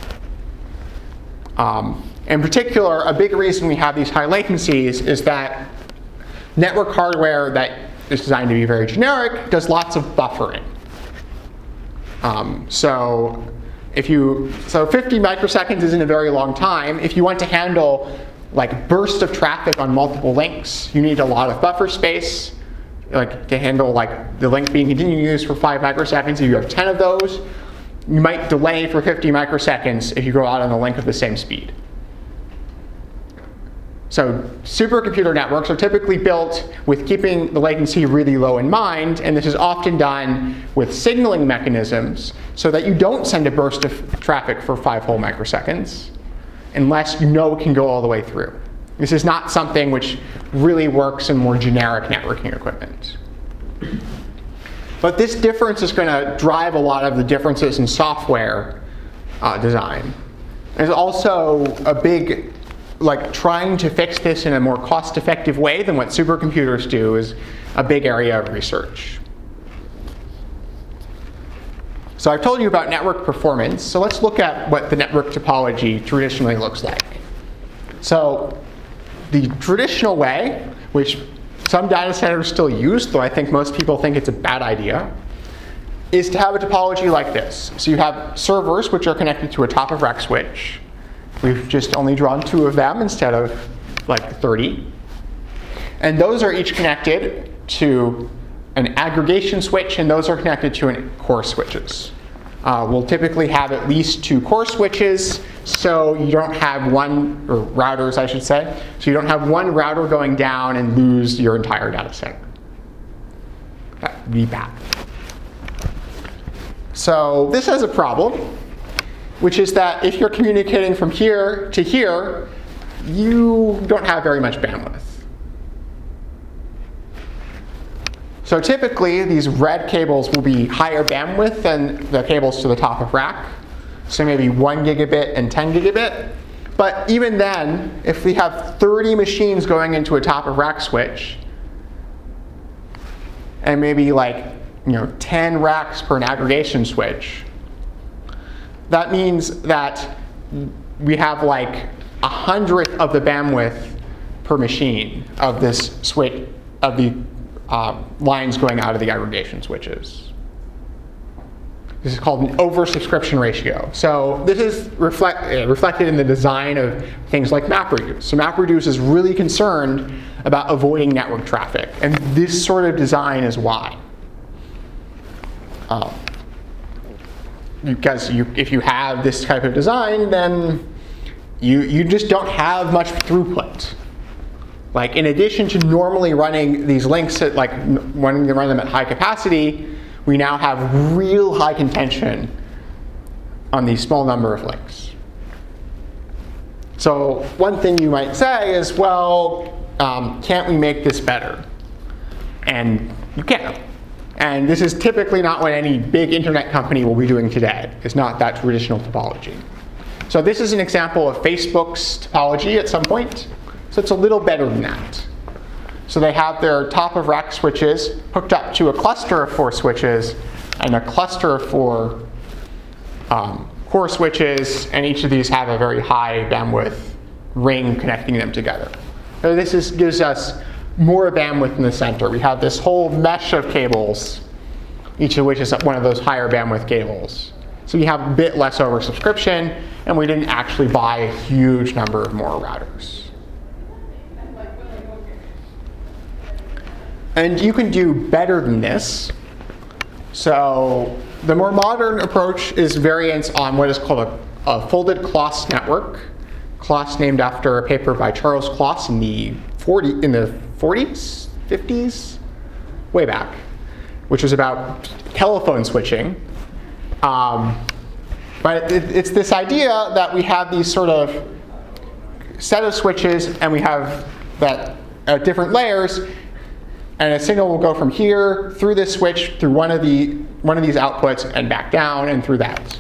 Um, in particular, a big reason we have these high latencies is that network hardware that is designed to be very generic does lots of buffering. Um, so if you, so fifty microseconds isn't a very long time. If you want to handle like bursts of traffic on multiple links, you need a lot of buffer space, like to handle like the link being continued use for five microseconds. If you have ten of those, you might delay for fifty microseconds if you go out on a link of the same speed. So supercomputer networks are typically built with keeping the latency really low in mind, and this is often done with signaling mechanisms so that you don't send a burst of traffic for five whole microseconds unless you know it can go all the way through. This is not something which really works in more generic networking equipment. But this difference is going to drive a lot of the differences in software uh, design. There's also a big, like trying to fix this in a more cost-effective way than what supercomputers do is a big area of research. So I've told you about network performance, so let's look at what the network topology traditionally looks like. So the traditional way, which some data centers still use, though I think most people think it's a bad idea, is to have a topology like this. So you have servers which are connected to a top-of-rack switch. We've just only drawn two of them instead of like thirty. And those are each connected to an aggregation switch, and those are connected to an core switches. Uh, we'll typically have at least two core switches, so you don't have one, or routers I should say, so you don't have one router going down and lose your entire data center. That would be bad. So this has a problem, which is that if you're communicating from here to here, you don't have very much bandwidth. So typically, these red cables will be higher bandwidth than the cables to the top of rack. So maybe one gigabit and ten gigabit. But even then, if we have thirty machines going into a top of rack switch, and maybe like you know ten racks per an aggregation switch, that means that we have like a hundredth of the bandwidth per machine of this switch, of the uh, lines going out of the aggregation switches. This is called an oversubscription ratio. So this is reflect, uh, reflected in the design of things like MapReduce. So MapReduce is really concerned about avoiding network traffic, and this sort of design is why. Um, because you, if you have this type of design, then you, you just don't have much throughput. Like, in addition to normally running these links at, like, when you run them at high capacity, we now have real high contention on these small number of links. So one thing you might say is, well, um, can't we make this better? And you can. And this is typically not what any big internet company will be doing today. It's not that traditional topology. So this is an example of Facebook's topology at some point. So it's a little better than that. So they have their top of rack switches hooked up to a cluster of four switches and a cluster of four um, core switches, and each of these have a very high bandwidth ring connecting them together. So this is, gives us more bandwidth in the center. We have this whole mesh of cables, each of which is one of those higher bandwidth cables. So you have a bit less oversubscription, and we didn't actually buy a huge number of more routers. And you can do better than this. So the more modern approach is variants on what is called a, a folded Clos network. Clos named after a paper by Charles Clos in the forty in the forties, fifties, way back, which was about telephone switching. Um, but it, it's this idea that we have these sort of set of switches, and we have that at different layers, and a signal will go from here through this switch, through one of the one of these outputs, and back down and through that.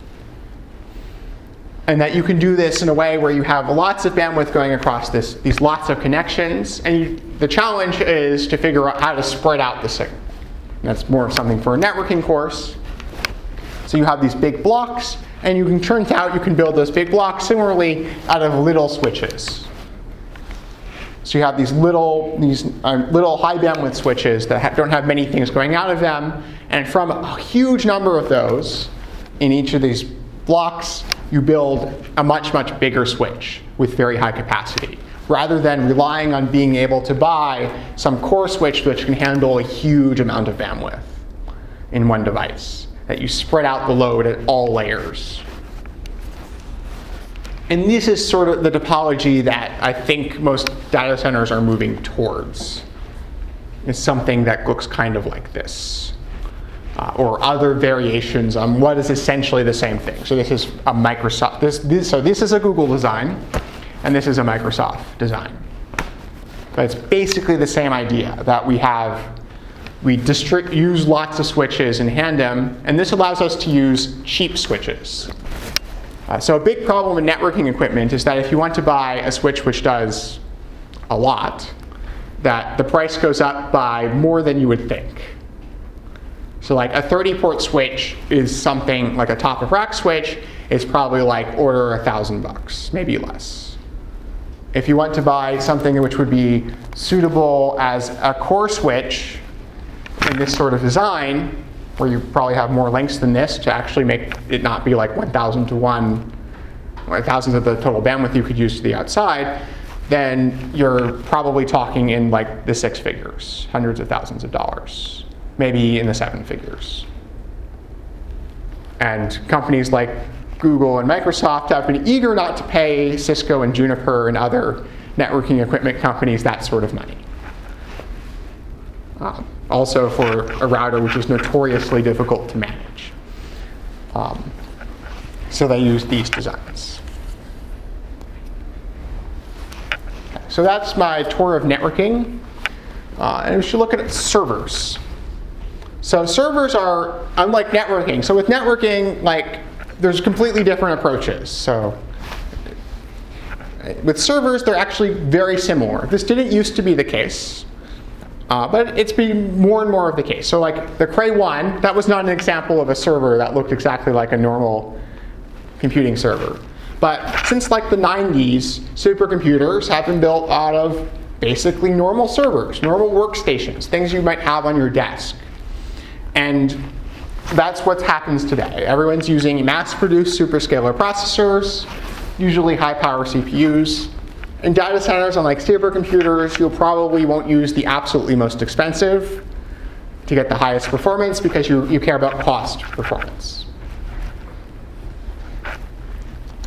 And that you can do this in a way where you have lots of bandwidth going across this, these lots of connections. And you, the challenge is to figure out how to spread out the signal. And that's more of something for a networking course. So you have these big blocks, and you can, turns out you can build those big blocks similarly out of little switches. So you have these little, these uh, little high bandwidth switches that ha don't have many things going out of them. And from a huge number of those in each of these blocks, you build a much, much bigger switch with very high capacity, rather than relying on being able to buy some core switch which can handle a huge amount of bandwidth in one device, that you spread out the load at all layers. And this is sort of the topology that I think most data centers are moving towards. It's something that looks kind of like this. Uh, or other variations on what is essentially the same thing. So this is a Microsoft, this, this, so this is a Google design, and this is a Microsoft design. But it's basically the same idea, that we have, we district, use lots of switches and hand them, and this allows us to use cheap switches. Uh, so a big problem in networking equipment is that if you want to buy a switch which does a lot, that the price goes up by more than you would think. So like a thirty port switch is something like a top of rack switch is probably like order a thousand bucks, maybe less. If you want to buy something which would be suitable as a core switch in this sort of design, where you probably have more links than this to actually make it not be like one thousand to one, or thousands of the total bandwidth you could use to the outside, then you're probably talking in like the six figures, hundreds of thousands of dollars. Maybe in the seven figures. And companies like Google and Microsoft have been eager not to pay Cisco and Juniper and other networking equipment companies that sort of money. Um, also for a router which is notoriously difficult to manage. Um, so they use these designs. Okay, so that's my tour of networking. Uh, and we should look at servers. So servers are unlike networking. So with networking, like, there's completely different approaches. So with servers, they're actually very similar. This didn't used to be the case, uh, but it's been more and more of the case. So like the Cray one, that was not an example of a server that looked exactly like a normal computing server. But since like the nineties, supercomputers have been built out of basically normal servers, normal workstations, things you might have on your desk. And that's what happens today. Everyone's using mass-produced superscalar processors, usually high-power C P Us. In data centers, unlike supercomputers, you probably won't use the absolutely most expensive to get the highest performance because you, you care about cost performance.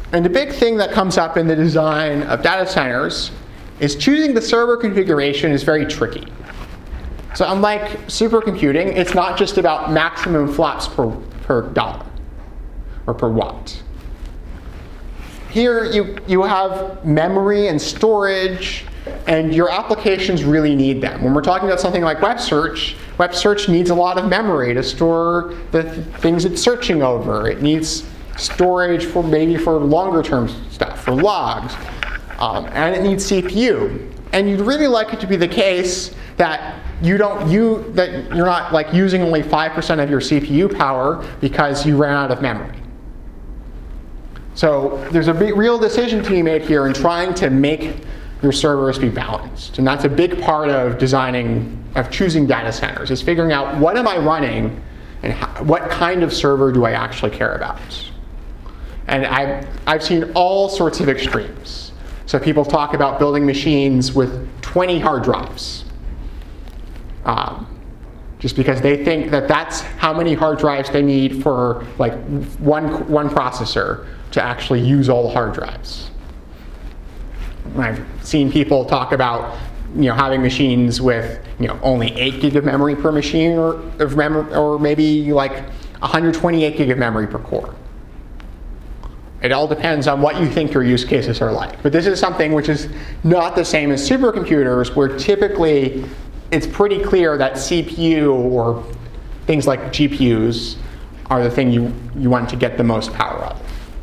And the big thing that comes up in the design of data centers is choosing the server configuration is very tricky. So unlike supercomputing, it's not just about maximum flops per, per dollar or per watt. Here you, you have memory and storage, and your applications really need them. When we're talking about something like web search, web search needs a lot of memory to store the th things it's searching over. It needs storage for maybe for longer term stuff, for logs. Um, and it needs C P U. And you'd really like it to be the case that you don't you that you're not like using only five percent of your C P U power because you ran out of memory. So there's a big, real decision to be made here in trying to make your servers be balanced. And that's a big part of designing, of choosing data centers, is figuring out what am I running and how, what kind of server do I actually care about. And I've, I've seen all sorts of extremes. So people talk about building machines with twenty hard drives. Um, just because they think that that's how many hard drives they need for like one, one processor to actually use all the hard drives. I've seen people talk about you know, having machines with you know, only eight gig of memory per machine, or, of mem or maybe like one hundred twenty-eight gig of memory per core. It all depends on what you think your use cases are like. But this is something which is not the same as supercomputers, where typically it's pretty clear that C P U or things like G P Us are the thing you, you want to get the most power out of.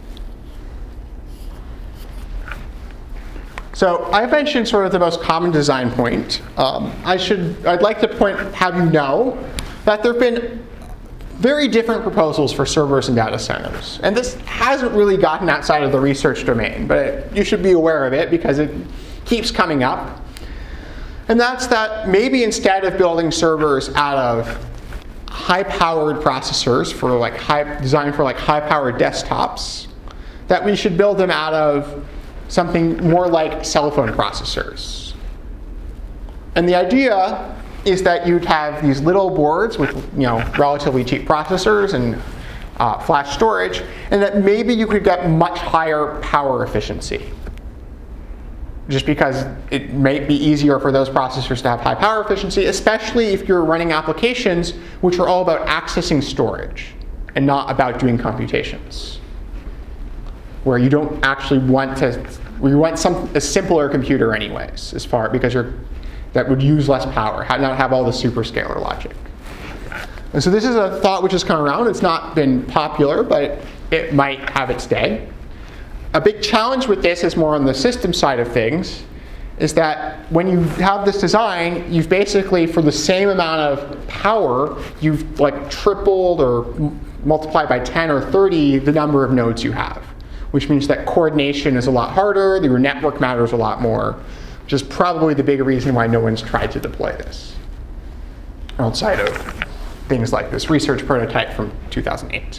So I mentioned sort of the most common design point. Um, I should, I'd like to point, have you know that there have been very different proposals for servers and data centers. And this hasn't really gotten outside of the research domain, but it, you should be aware of it because it keeps coming up. And that's that maybe instead of building servers out of high-powered processors for like high, designed for like high-powered desktops, that we should build them out of something more like cell phone processors. And the idea is that you'd have these little boards with you know, relatively cheap processors and uh, flash storage, and that maybe you could get much higher power efficiency. Just because it may be easier for those processors to have high power efficiency, especially if you're running applications which are all about accessing storage and not about doing computations, where you don't actually want to, where you want some a simpler computer anyways, as far because you're that would use less power, not have all the superscalar logic. And so this is a thought which has come around. It's not been popular, but it might have its day. A big challenge with this is more on the system side of things, is that when you have this design, you've basically, for the same amount of power, you've like tripled or multiplied by ten or thirty the number of nodes you have, which means that coordination is a lot harder, your network matters a lot more, which is probably the big reason why no one's tried to deploy this, outside of things like this research prototype from two thousand eight.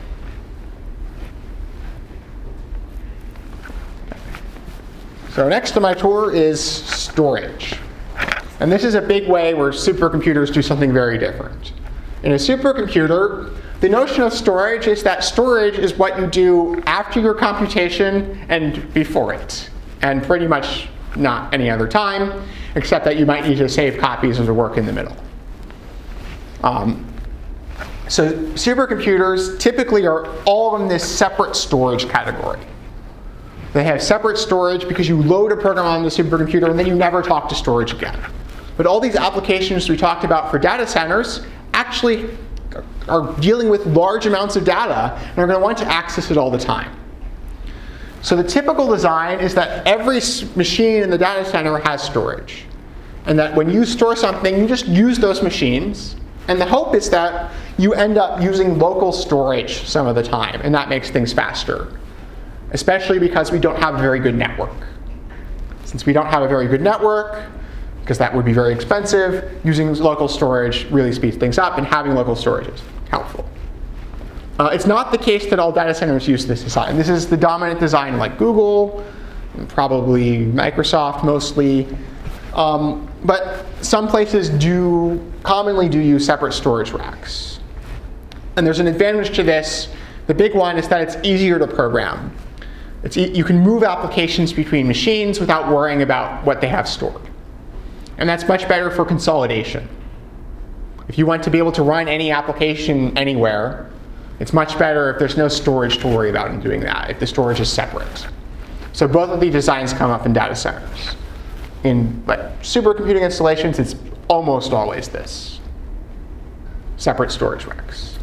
So next on my tour is storage. And this is a big way where supercomputers do something very different. In a supercomputer, the notion of storage is that storage is what you do after your computation and before it, and pretty much not any other time, except that you might need to save copies of the work in the middle. Um, so supercomputers typically are all in this separate storage category. They have separate storage because you load a program on the supercomputer and then you never talk to storage again. But all these applications we talked about for data centers actually are dealing with large amounts of data and are going to want to access it all the time. So the typical design is that every machine in the data center has storage. And that when you store something, you just use those machines. And the hope is that you end up using local storage some of the time, and that makes things faster, especially because we don't have a very good network. Since we don't have a very good network, because that would be very expensive, using local storage really speeds things up, and having local storage is helpful. Uh, it's not the case that all data centers use this design. This is the dominant design like Google, and probably Microsoft mostly. Um, but some places do commonly do use separate storage racks. And there's an advantage to this. The big one is that it's easier to program. It's, e- you can move applications between machines without worrying about what they have stored. And that's much better for consolidation. If you want to be able to run any application anywhere, it's much better if there's no storage to worry about in doing that, if the storage is separate. So both of these designs come up in data centers. In like, supercomputing installations, it's almost always this. Separate storage racks.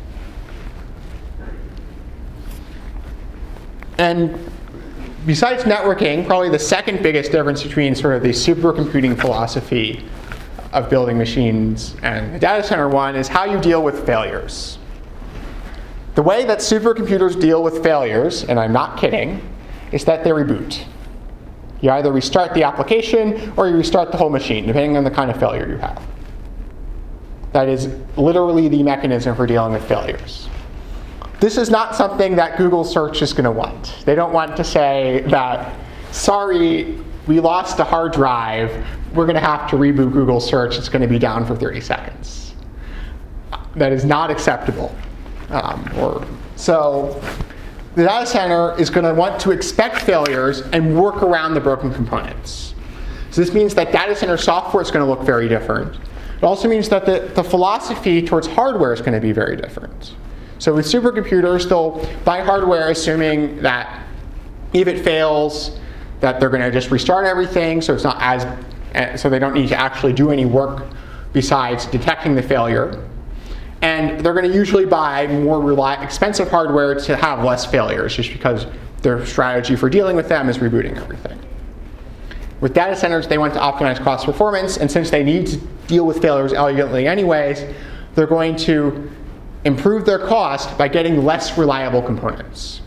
And besides networking, probably the second biggest difference between sort of the supercomputing philosophy of building machines and the data center one is how you deal with failures. The way that supercomputers deal with failures, and I'm not kidding, is that they reboot. You either restart the application or you restart the whole machine, depending on the kind of failure you have. That is literally the mechanism for dealing with failures. This is not something that Google Search is going to want. They don't want to say that, sorry, we lost a hard drive. We're going to have to reboot Google Search. It's going to be down for thirty seconds. That is not acceptable. Um, or, so the data center is going to want to expect failures and work around the broken components. So this means that data center software is going to look very different. It also means that the, the philosophy towards hardware is going to be very different. So with supercomputers, they'll buy hardware assuming that if it fails, that they're going to just restart everything, so it's not as, so they don't need to actually do any work besides detecting the failure. And they're going to usually buy more reli- expensive hardware to have less failures, just because their strategy for dealing with them is rebooting everything. With data centers, they want to optimize cost performance, and since they need to deal with failures elegantly anyways, they're going to improve their cost by getting less reliable components.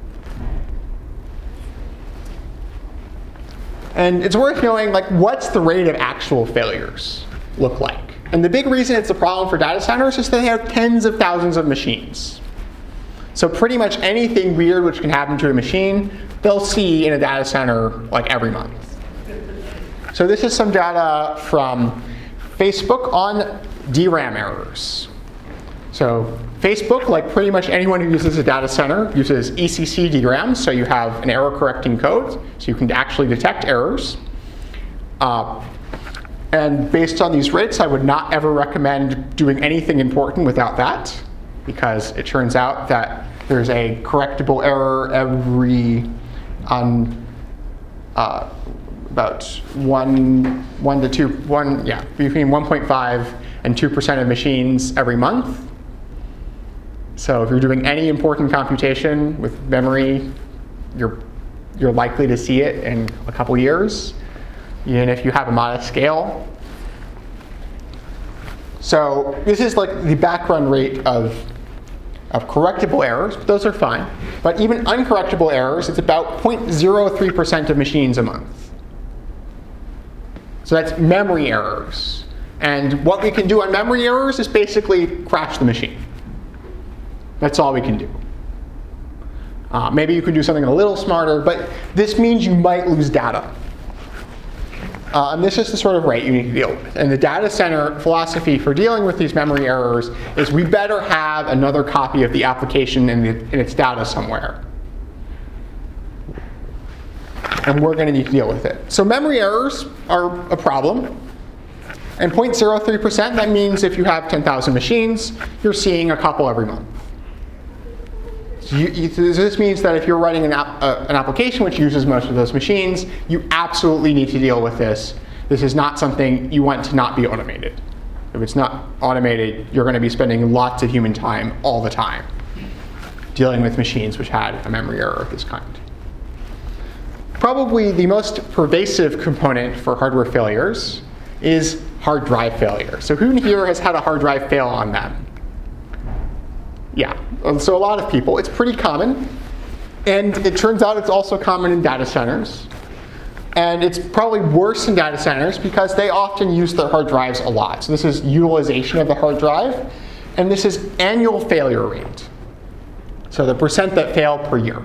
And it's worth knowing, like, what's the rate of actual failures look like? And the big reason it's a problem for data centers is that they have tens of thousands of machines. So pretty much anything weird which can happen to a machine, they'll see in a data center like every month. So this is some data from Facebook on D RAM errors. So Facebook, like pretty much anyone who uses a data center, uses E C C D RAM, so you have an error-correcting code, so you can actually detect errors. Uh, and based on these rates, I would not ever recommend doing anything important without that, because it turns out that there's a correctable error every on uh, about one, one to two, one, yeah, between one point five and two percent of machines every month. So if you're doing any important computation with memory, you're, you're likely to see it in a couple years, even if you have a modest scale. So this is like the background rate of, of correctable errors. Those are fine. But even uncorrectable errors, it's about zero point zero three percent of machines a month. So that's memory errors. And what we can do on memory errors is basically crash the machine. That's all we can do. Uh, maybe you can do something a little smarter, but this means you might lose data. Uh, and this is the sort of rate you need to deal with. And the data center philosophy for dealing with these memory errors is we better have another copy of the application in, the, in its data somewhere. And we're going to need to deal with it. So memory errors are a problem. And zero point zero three percent, that means if you have ten thousand machines, you're seeing a couple every month. You, you, this means that if you're running an, app, uh, an application which uses most of those machines, you absolutely need to deal with this. This is not something you want to not be automated. If it's not automated, you're going to be spending lots of human time all the time dealing with machines which had a memory error of this kind. Probably the most pervasive component for hardware failures is hard drive failure. So who here has had a hard drive fail on them? Yeah, so a lot of people. It's pretty common. And it turns out it's also common in data centers. And it's probably worse in data centers because they often use their hard drives a lot. So this is utilization of the hard drive. And this is annual failure rate. So the percent that fail per year.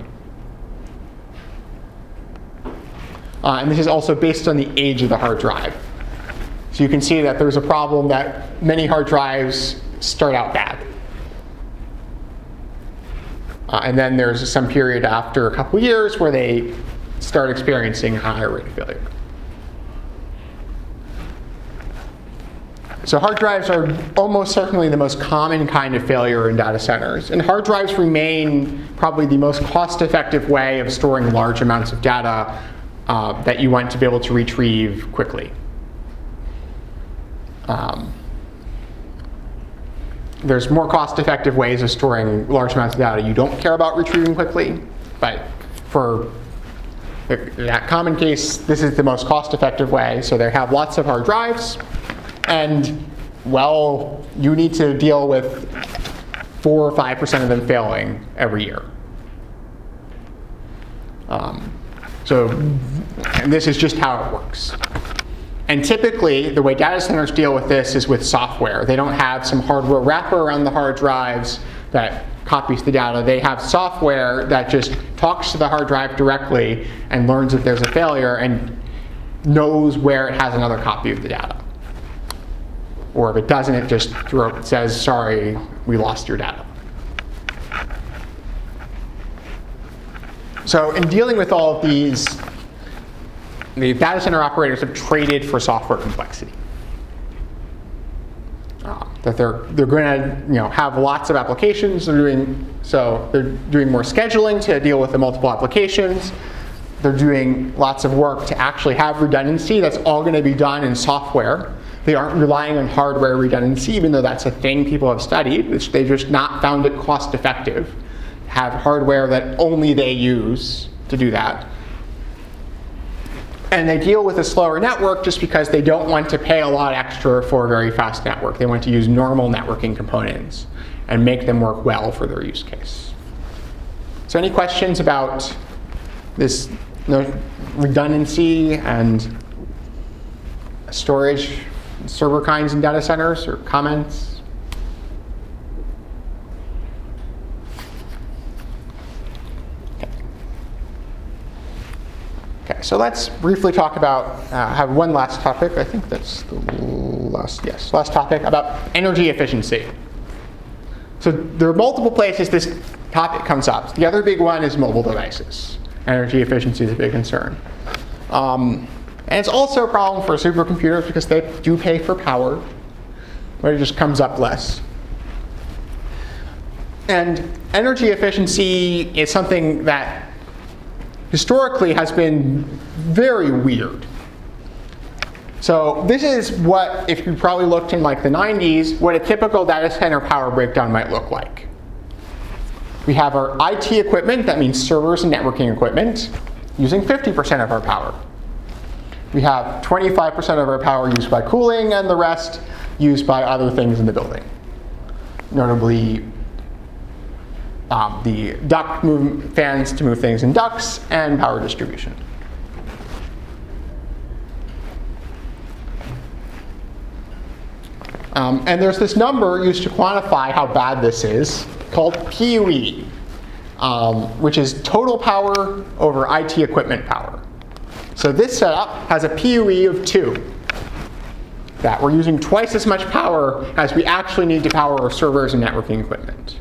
Uh, and this is also based on the age of the hard drive. So you can see that there's a problem that many hard drives start out bad. Uh, and then there's some period after a couple years where they start experiencing a higher rate of failure. So hard drives are almost certainly the most common kind of failure in data centers. And hard drives remain probably the most cost-effective way of storing large amounts of data uh, that you want to be able to retrieve quickly. Um, there's more cost-effective ways of storing large amounts of data you don't care about retrieving quickly. But for that common case, this is the most cost-effective way. So they have lots of hard drives. And, well, you need to deal with four or five percent of them failing every year. Um, so, and this is just how it works. And typically, the way data centers deal with this is with software. They don't have some hardware wrapper around the hard drives that copies the data. They have software that just talks to the hard drive directly and learns if there's a failure and knows where it has another copy of the data. Or if it doesn't, it just throw, it says, sorry, we lost your data. So in dealing with all of these, the data center operators have traded for software complexity. Uh, that they're they're going to you know have lots of applications. They're doing so they're doing more scheduling to deal with the multiple applications. They're doing lots of work to actually have redundancy. That's all going to be done in software. They aren't relying on hardware redundancy, even though that's a thing people have studied. Which they've just not found it cost effective to have hardware that only they use to do that. And they deal with a slower network just because they don't want to pay a lot extra for a very fast network. They want to use normal networking components and make them work well for their use case. So any questions about this you know, redundancy and storage server kinds in data centers, or comments? Okay. Okay, so let's briefly talk about, uh, have one last topic. I think that's the last, yes, last topic about energy efficiency. So there are multiple places this topic comes up. The other big one is mobile devices. Energy efficiency is a big concern. Um, And it's also a problem for supercomputers because they do pay for power, but it just comes up less. And energy efficiency is something that historically has been very weird. So this is what, if you probably looked in like the nineties, what a typical data center power breakdown might look like. We have our I T equipment, that means servers and networking equipment, using fifty percent of our power. We have twenty-five percent of our power used by cooling, and the rest used by other things in the building. Notably, um, the duct move, fans to move things in ducts, and power distribution. Um, and there's this number used to quantify how bad this is, called P U E, um, which is total power over I T equipment power. So this setup has a P U E of two. That we're using twice as much power as we actually need to power our servers and networking equipment.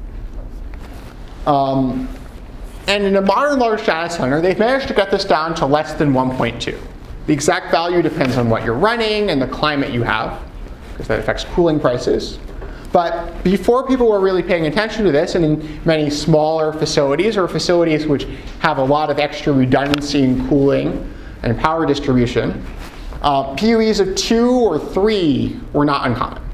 Um, and in a modern large data center, they've managed to get this down to less than one point two. The exact value depends on what you're running and the climate you have, because that affects cooling prices. But before people were really paying attention to this, and in many smaller facilities or facilities which have a lot of extra redundancy in cooling and power distribution, uh, P U Es of two or three were not uncommon.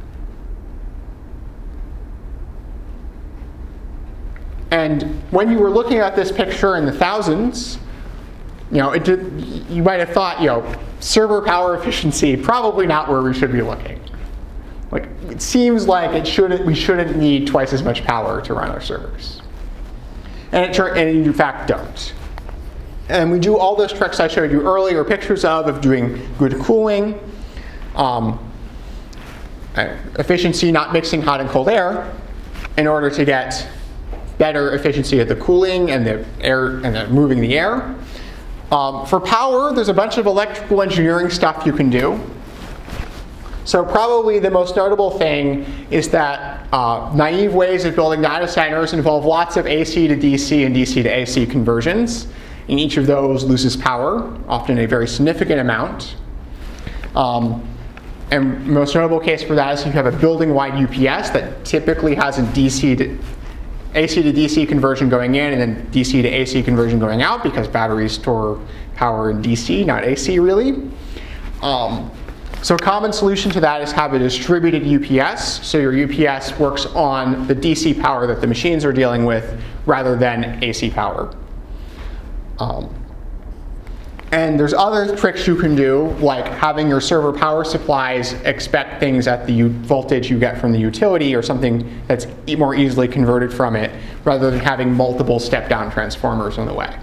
And when you were looking at this picture in the thousands, you know, it did, you might have thought, you know, server power efficiency, probably not where we should be looking. Like, it seems like it shouldn't, we shouldn't need twice as much power to run our servers. And, it, and in fact, don't. And we do all those tricks I showed you earlier, pictures of, of doing good cooling, um, efficiency, not mixing hot and cold air, in order to get better efficiency of the cooling and the air and the moving the air. Um, for power, there's a bunch of electrical engineering stuff you can do. So probably the most notable thing is that uh, naive ways of building data centers involve lots of A C to D C and D C to A C conversions. And each of those loses power, often a very significant amount. Um, and most notable case for that is if you have a building-wide U P S that typically has a D C to A C to D C conversion going in and then D C to A C conversion going out, because batteries store power in D C, not A C really. Um, so a common solution to that is have a distributed U P S. So your U P S works on the D C power that the machines are dealing with rather than A C power. Um, and there's other tricks you can do, like having your server power supplies expect things at the u- voltage you get from the utility or something that's e- more easily converted from it, rather than having multiple step-down transformers on the way.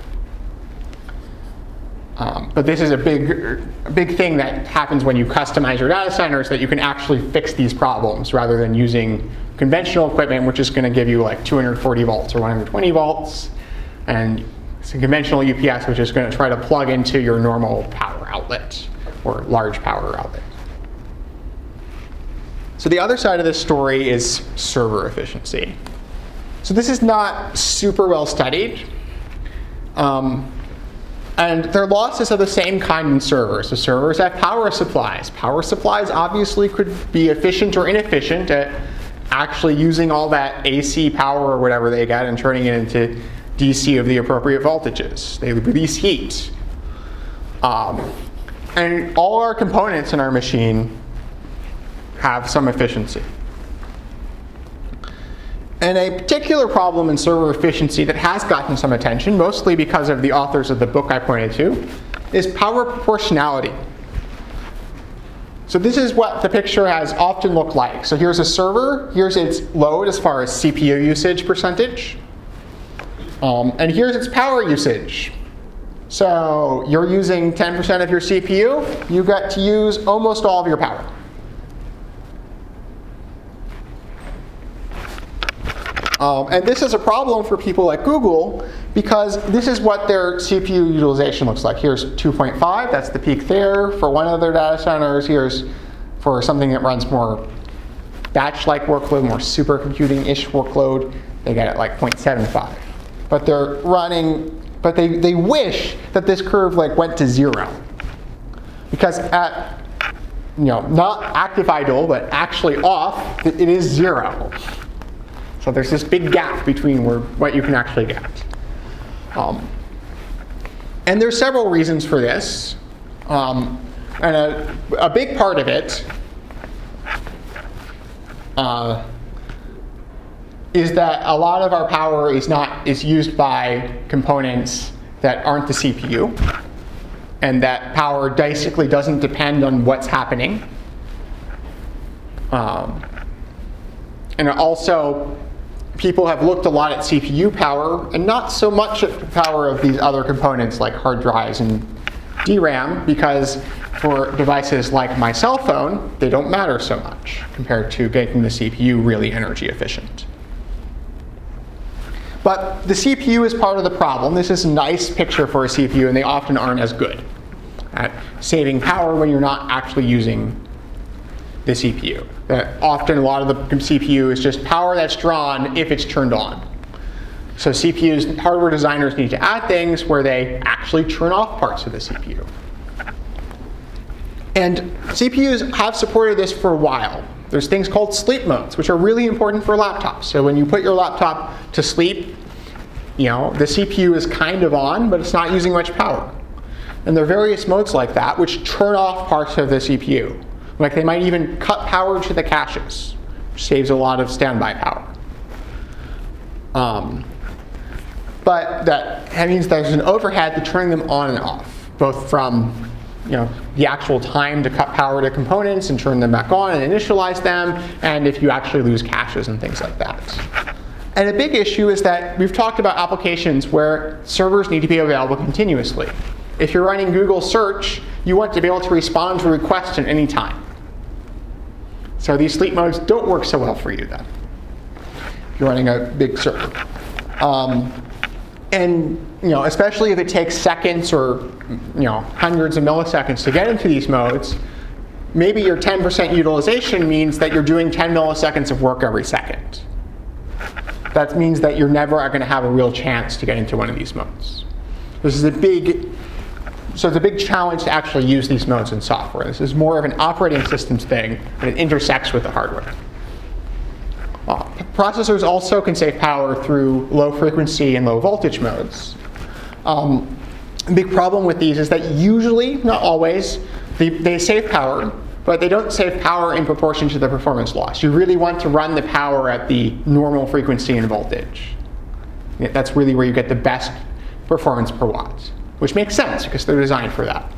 Um, but this is a big, a big thing that happens when you customize your data centers, that you can actually fix these problems rather than using conventional equipment, which is going to give you like two hundred forty volts or one hundred twenty volts, and it's a conventional U P S, which is going to try to plug into your normal power outlet or large power outlet. So the other side of this story is server efficiency. So this is not super well studied. Um, and there are losses of the same kind in servers. The servers have power supplies. Power supplies obviously could be efficient or inefficient at actually using all that A C power or whatever they get and turning it into D C of the appropriate voltages. They release heat. Um, and all our components in our machine have some efficiency. And a particular problem in server efficiency that has gotten some attention, mostly because of the authors of the book I pointed to, is power proportionality. So this is what the picture has often looked like. So here's a server. Here's its load as far as C P U usage percentage. Um, and here's its power usage. So you're using ten percent of your C P U. You get to use almost all of your power. Um, and this is a problem for people like Google, because this is what their C P U utilization looks like. Here's two point five. That's the peak there for one of their data centers. Here's for something that runs more batch-like workload, more supercomputing-ish workload. They get it like zero point seven five. But they're running, but they, they wish that this curve like went to zero. Because at, you know, not active idle, but actually off, it is zero. So there's this big gap between where, what you can actually get. Um, and there's several reasons for this. Um, and a, a big part of it uh, is that a lot of our power is not is used by components that aren't the C P U, and that power basically doesn't depend on what's happening. Um, and also, people have looked a lot at C P U power and not so much at the power of these other components like hard drives and D RAM, because for devices like my cell phone, they don't matter so much compared to making the C P U really energy efficient. But the C P U is part of the problem. This is a nice picture for a C P U, and they often aren't as good at saving power when you're not actually using the C P U. That often a lot of the C P U is just power that's drawn if it's turned on. So C P Us, hardware designers need to add things where they actually turn off parts of the C P U. And C P Us have supported this for a while. There's things called sleep modes, which are really important for laptops. So when you put your laptop to sleep, you know, the C P U is kind of on, but it's not using much power. And there are various modes like that which turn off parts of the C P U. Like they might even cut power to the caches, which saves a lot of standby power. Um, but that, that means there's an overhead to turning them on and off, both from you know, the actual time to cut power to components and turn them back on and initialize them, and if you actually lose caches and things like that. And a big issue is that we've talked about applications where servers need to be available continuously. If you're running Google search, you want to be able to respond to requests at any time. So these sleep modes don't work so well for you then, if you're running a big server. Um, and you know, especially if it takes seconds or you know hundreds of milliseconds to get into these modes, maybe your ten percent utilization means that you're doing ten milliseconds of work every second. That means that you're never going to have a real chance to get into one of these modes. This is a big, so it's a big challenge to actually use these modes in software. This is more of an operating systems thing, but it intersects with the hardware. Uh, processors also can save power through low frequency and low voltage modes. Um, the big problem with these is that usually, not always, they, they save power, but they don't save power in proportion to the performance loss. You really want to run the power at the normal frequency and voltage. That's really where you get the best performance per watt, which makes sense because they're designed for that.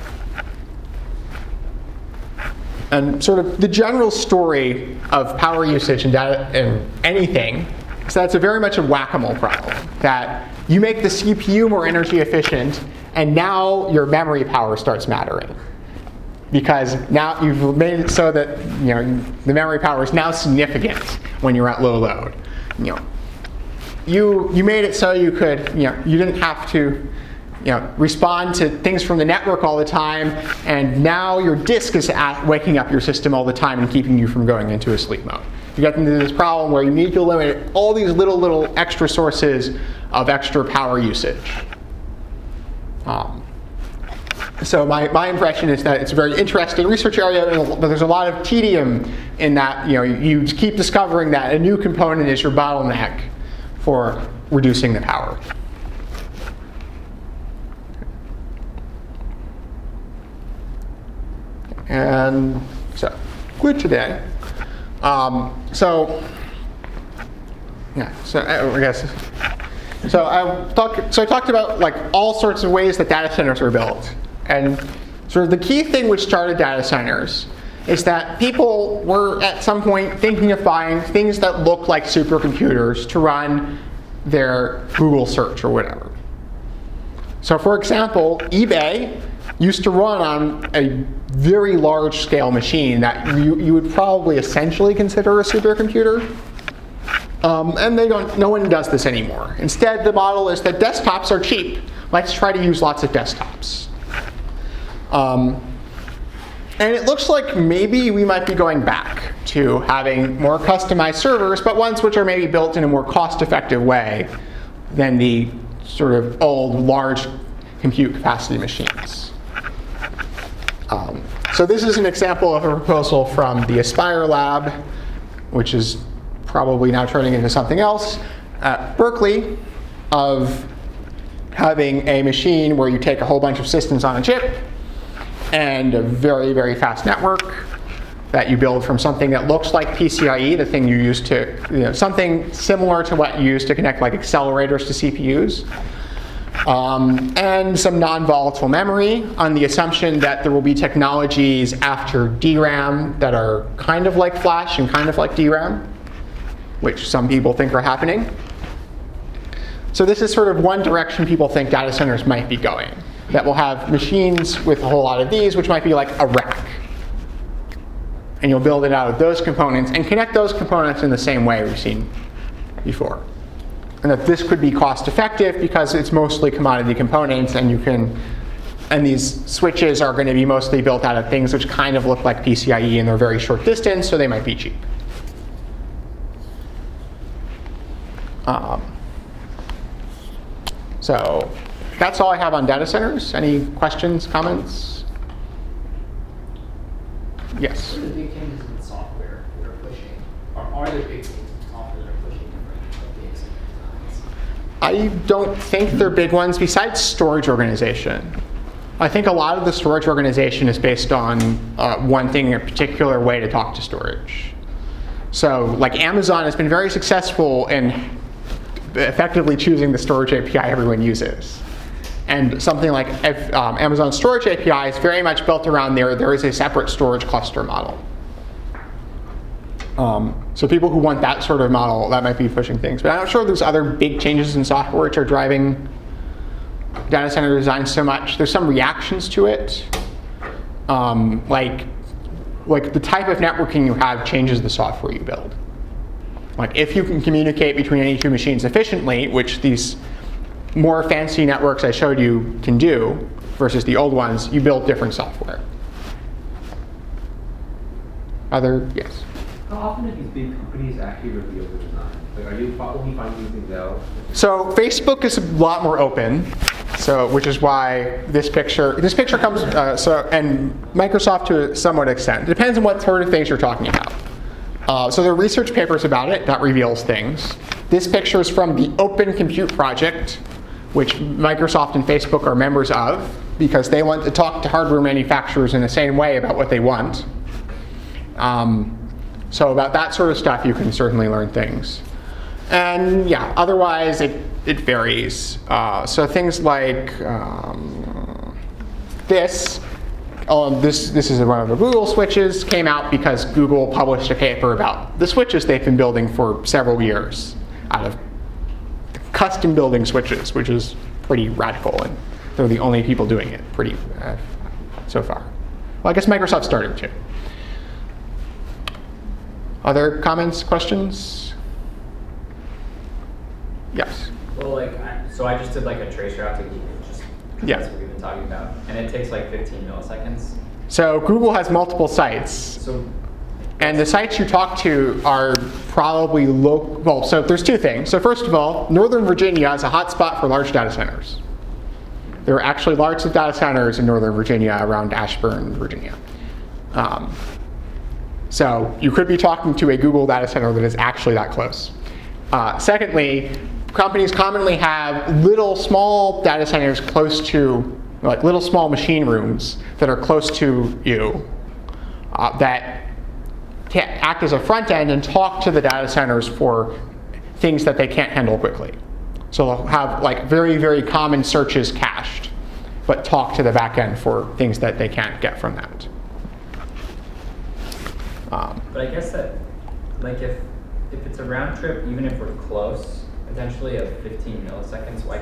And sort of the general story of power usage in, data, in anything is that it's a very much a whack-a-mole problem. That you make the C P U more energy efficient, and now your memory power starts mattering. Because now you've made it so that you know the memory power is now significant when you're at low load. You know, you you made it so you could you know you didn't have to you know respond to things from the network all the time, and now your disk is at waking up your system all the time and keeping you from going into a sleep mode. You get into this problem where you need to limit all these little little extra sources of extra power usage. Um, So my, my impression is that it's a very interesting research area, but there's a lot of tedium in that you know you keep discovering that a new component is your bottleneck for reducing the power. And so, good today. Um, so, yeah. So I guess. So I talked. So I talked about like all sorts of ways that data centers are built. And sort of the key thing which started data centers is that people were at some point thinking of buying things that look like supercomputers to run their Google search or whatever. So for example, eBay used to run on a very large scale machine that you, you would probably essentially consider a supercomputer. Um, and they don't, no one does this anymore. Instead, the model is that desktops are cheap. Let's try to use lots of desktops. Um, and it looks like maybe we might be going back to having more customized servers, but ones which are maybe built in a more cost-effective way than the sort of old, large compute capacity machines. Um, so this is an example of a proposal from the Aspire Lab, which is probably now turning into something else at Berkeley, of having a machine where you take a whole bunch of systems on a chip and a very, very fast network that you build from something that looks like P C I E, the thing you use to, you know, something similar to what you use to connect like accelerators to C P Us. Um, and some non-volatile memory on the assumption that there will be technologies after D RAM that are kind of like flash and kind of like D RAM, which some people think are happening. So this is sort of one direction people think data centers might be going. That we'll have machines with a whole lot of these, which might be like a rack. And you'll build it out of those components and connect those components in the same way we've seen before. And that this could be cost effective because it's mostly commodity components, and you can, and these switches are going to be mostly built out of things which kind of look like P C I E, and they're very short distance, so they might be cheap. Um, so that's all I have on data centers. Any questions, comments? Yes? What are the big changes in software that are pushing? Or are there big changes in software that are pushing different data center designs? I don't think they're big ones besides storage organization. I think a lot of the storage organization is based on uh, one thing, a particular way to talk to storage. So like Amazon has been very successful in effectively choosing the storage A P I everyone uses. And something like if, um, Amazon Storage A P I is very much built around there. There is a separate storage cluster model. Um, so people who want that sort of model, that might be pushing things. But I'm not sure there's other big changes in software which are driving data center design so much. There's some reactions to it. Um, like, like the type of networking you have changes the software you build. Like if you can communicate between any two machines efficiently, which these more fancy networks I showed you can do versus the old ones, you build different software. Other, yes. How often do these big companies actually reveal the design? Like, are you probably finding these things out? So Facebook is a lot more open, so which is why this picture this picture comes uh, so and Microsoft to a somewhat extent. It depends on what sort of things you're talking about. Uh, so there are research papers about it that reveals things. This picture is from the Open Compute Project, which Microsoft and Facebook are members of because they want to talk to hardware manufacturers in the same way about what they want. Um, so about that sort of stuff, you can certainly learn things. And yeah, otherwise it, it varies. Uh, so things like um, this, um, this, this is one of the Google switches, came out because Google published a paper about the switches they've been building for several years out of custom building switches, which is pretty radical, and they're the only people doing it pretty uh, so far. Well, I guess Microsoft started too. Other comments, questions? Yes. Well, like, I, so I just did like a trace route to Google, just 'cause Yeah. that's what we've been talking about, and it takes like fifteen milliseconds. So Google has multiple sites, So, and the sites you talk to are probably local. Well, so there's two things. So first of all, Northern Virginia is a hotspot for large data centers. There are actually large data centers in Northern Virginia around Ashburn, Virginia. Um, so you could be talking to a Google data center that is actually that close. Uh, secondly, companies commonly have little small data centers close to, like little small machine rooms that are close to you uh, that can act as a front end and talk to the data centers for things that they can't handle quickly. So they'll have like very, very common searches cached, but talk to the back end for things that they can't get from that. Um, but I guess that, like, if if it's a round trip, even if we're close, potentially of fifteen milliseconds, why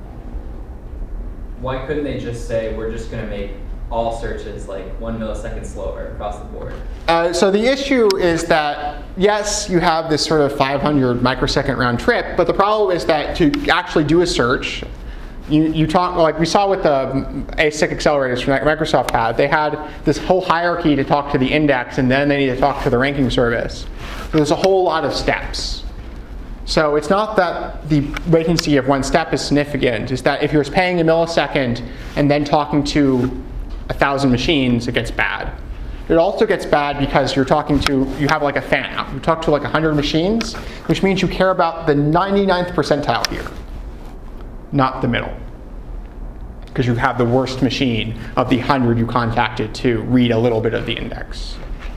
why couldn't they just say we're just going to make all searches like one millisecond slower across the board? Uh, so the issue is that, yes, you have this sort of five hundred microsecond round trip, but the problem is that to actually do a search, you, you talk, like we saw with the A S I C accelerators that Microsoft had, they had this whole hierarchy to talk to the index, and then they need to talk to the ranking service. So there's a whole lot of steps. So it's not that the latency of one step is significant, it's that if you're paying a millisecond and then talking to a thousand machines, it gets bad. It also gets bad because you're talking to, you have like a fan out. You talk to like one hundred machines, which means you care about the ninety-ninth percentile here, not the middle. Because you have the worst machine of the one hundred you contacted to read a little bit of the index.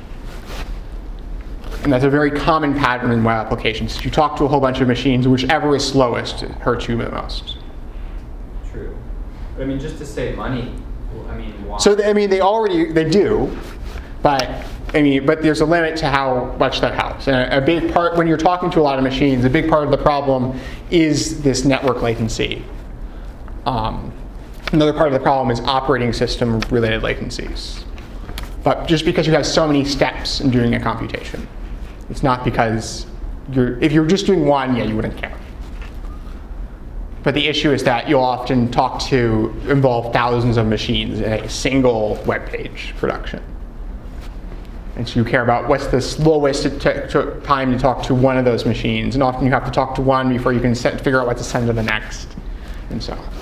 And that's a very common pattern in web applications. You talk to a whole bunch of machines, whichever is slowest hurts you the most. True. But I mean, just to save money, well, I mean, why? So I mean, they already they do, but I mean, but there's a limit to how much that helps. And a, a big part when you're talking to a lot of machines, a big part of the problem is this network latency. Um, another part of the problem is operating system related latencies. But just because you have so many steps in doing a computation, it's not because you're if you're just doing one, yeah, you wouldn't care. But the issue is that you'll often talk to, involve thousands of machines in a single web page production. And so you care about what's the slowest t- t- time to talk to one of those machines. And often you have to talk to one before you can set, figure out what to send to the next, and so on.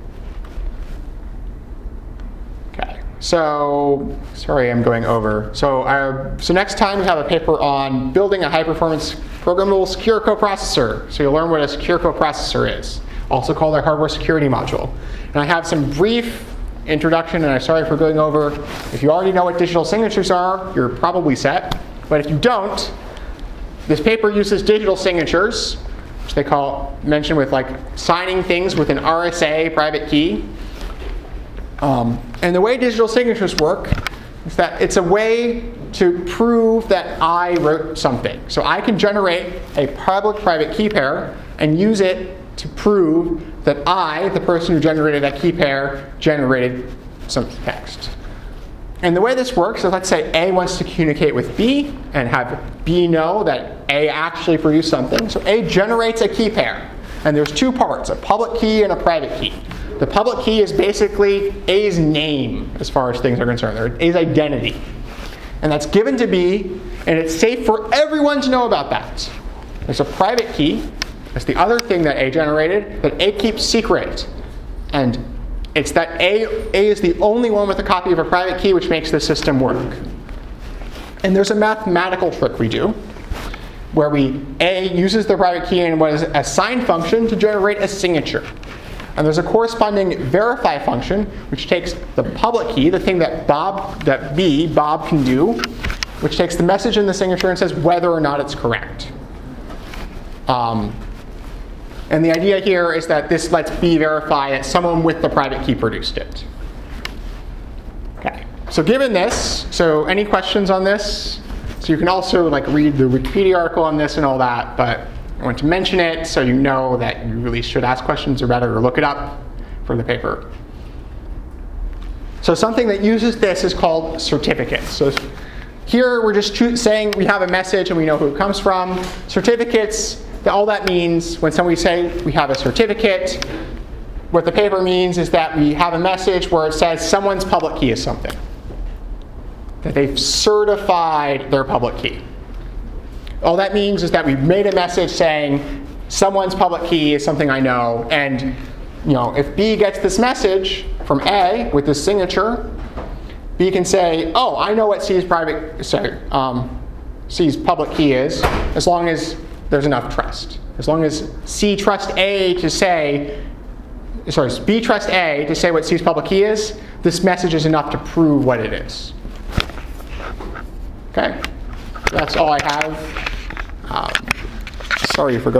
Okay, so, sorry I'm going over. So, uh, so next time we have a paper on building a high-performance programmable secure coprocessor. So you'll learn what a secure coprocessor is, also called a hardware security module. And I have some brief introduction, and I'm sorry for going over. If you already know what digital signatures are, you're probably set. But if you don't, this paper uses digital signatures, which they call, mention with like signing things with an R S A private key. Um, and the way digital signatures work is that it's a way to prove that I wrote something. So I can generate a public-private key pair and use it to prove that I, the person who generated that key pair, generated some text. And the way this works is, let's say A wants to communicate with B and have B know that A actually produced something. So A generates a key pair. And there's two parts, a public key and a private key. The public key is basically A's name as far as things are concerned, or A's identity. and that's given to B, and it's safe for everyone to know about that. There's a private key. That's the other thing that A generated, that A keeps secret. And it's that A, A is the only one with a copy of a private key, which makes the system work. And there's a mathematical trick we do, where we, A uses the private key in what is a sign function to generate a signature. And there's a corresponding verify function, which takes the public key, the thing that Bob, that B, Bob can do, which takes the message in the signature and says whether or not it's correct. Um, and the idea here is that this lets B verify that someone with the private key produced it. Okay. So given this, so any questions on this? So you can also like read the Wikipedia article on this and all that, but I want to mention it so you know that you really should ask questions or better or look it up for the paper. So something that uses this is called certificates. So here we're just saying we have a message and we know who it comes from. Certificates, all that means when somebody say we have a certificate, what the paper means is that we have a message where it says someone's public key is something. That they've certified their public key. All that means is that we've made a message saying someone's public key is something I know, and you know, if B gets this message from A with this signature, B can say, oh, I know what C's private, sorry, um, C's public key is, as long as there's enough trust. As long as C trusts A to say, sorry, B trusts A to say what C's public key is, this message is enough to prove what it is. Okay, that's all I have. Um, sorry for going.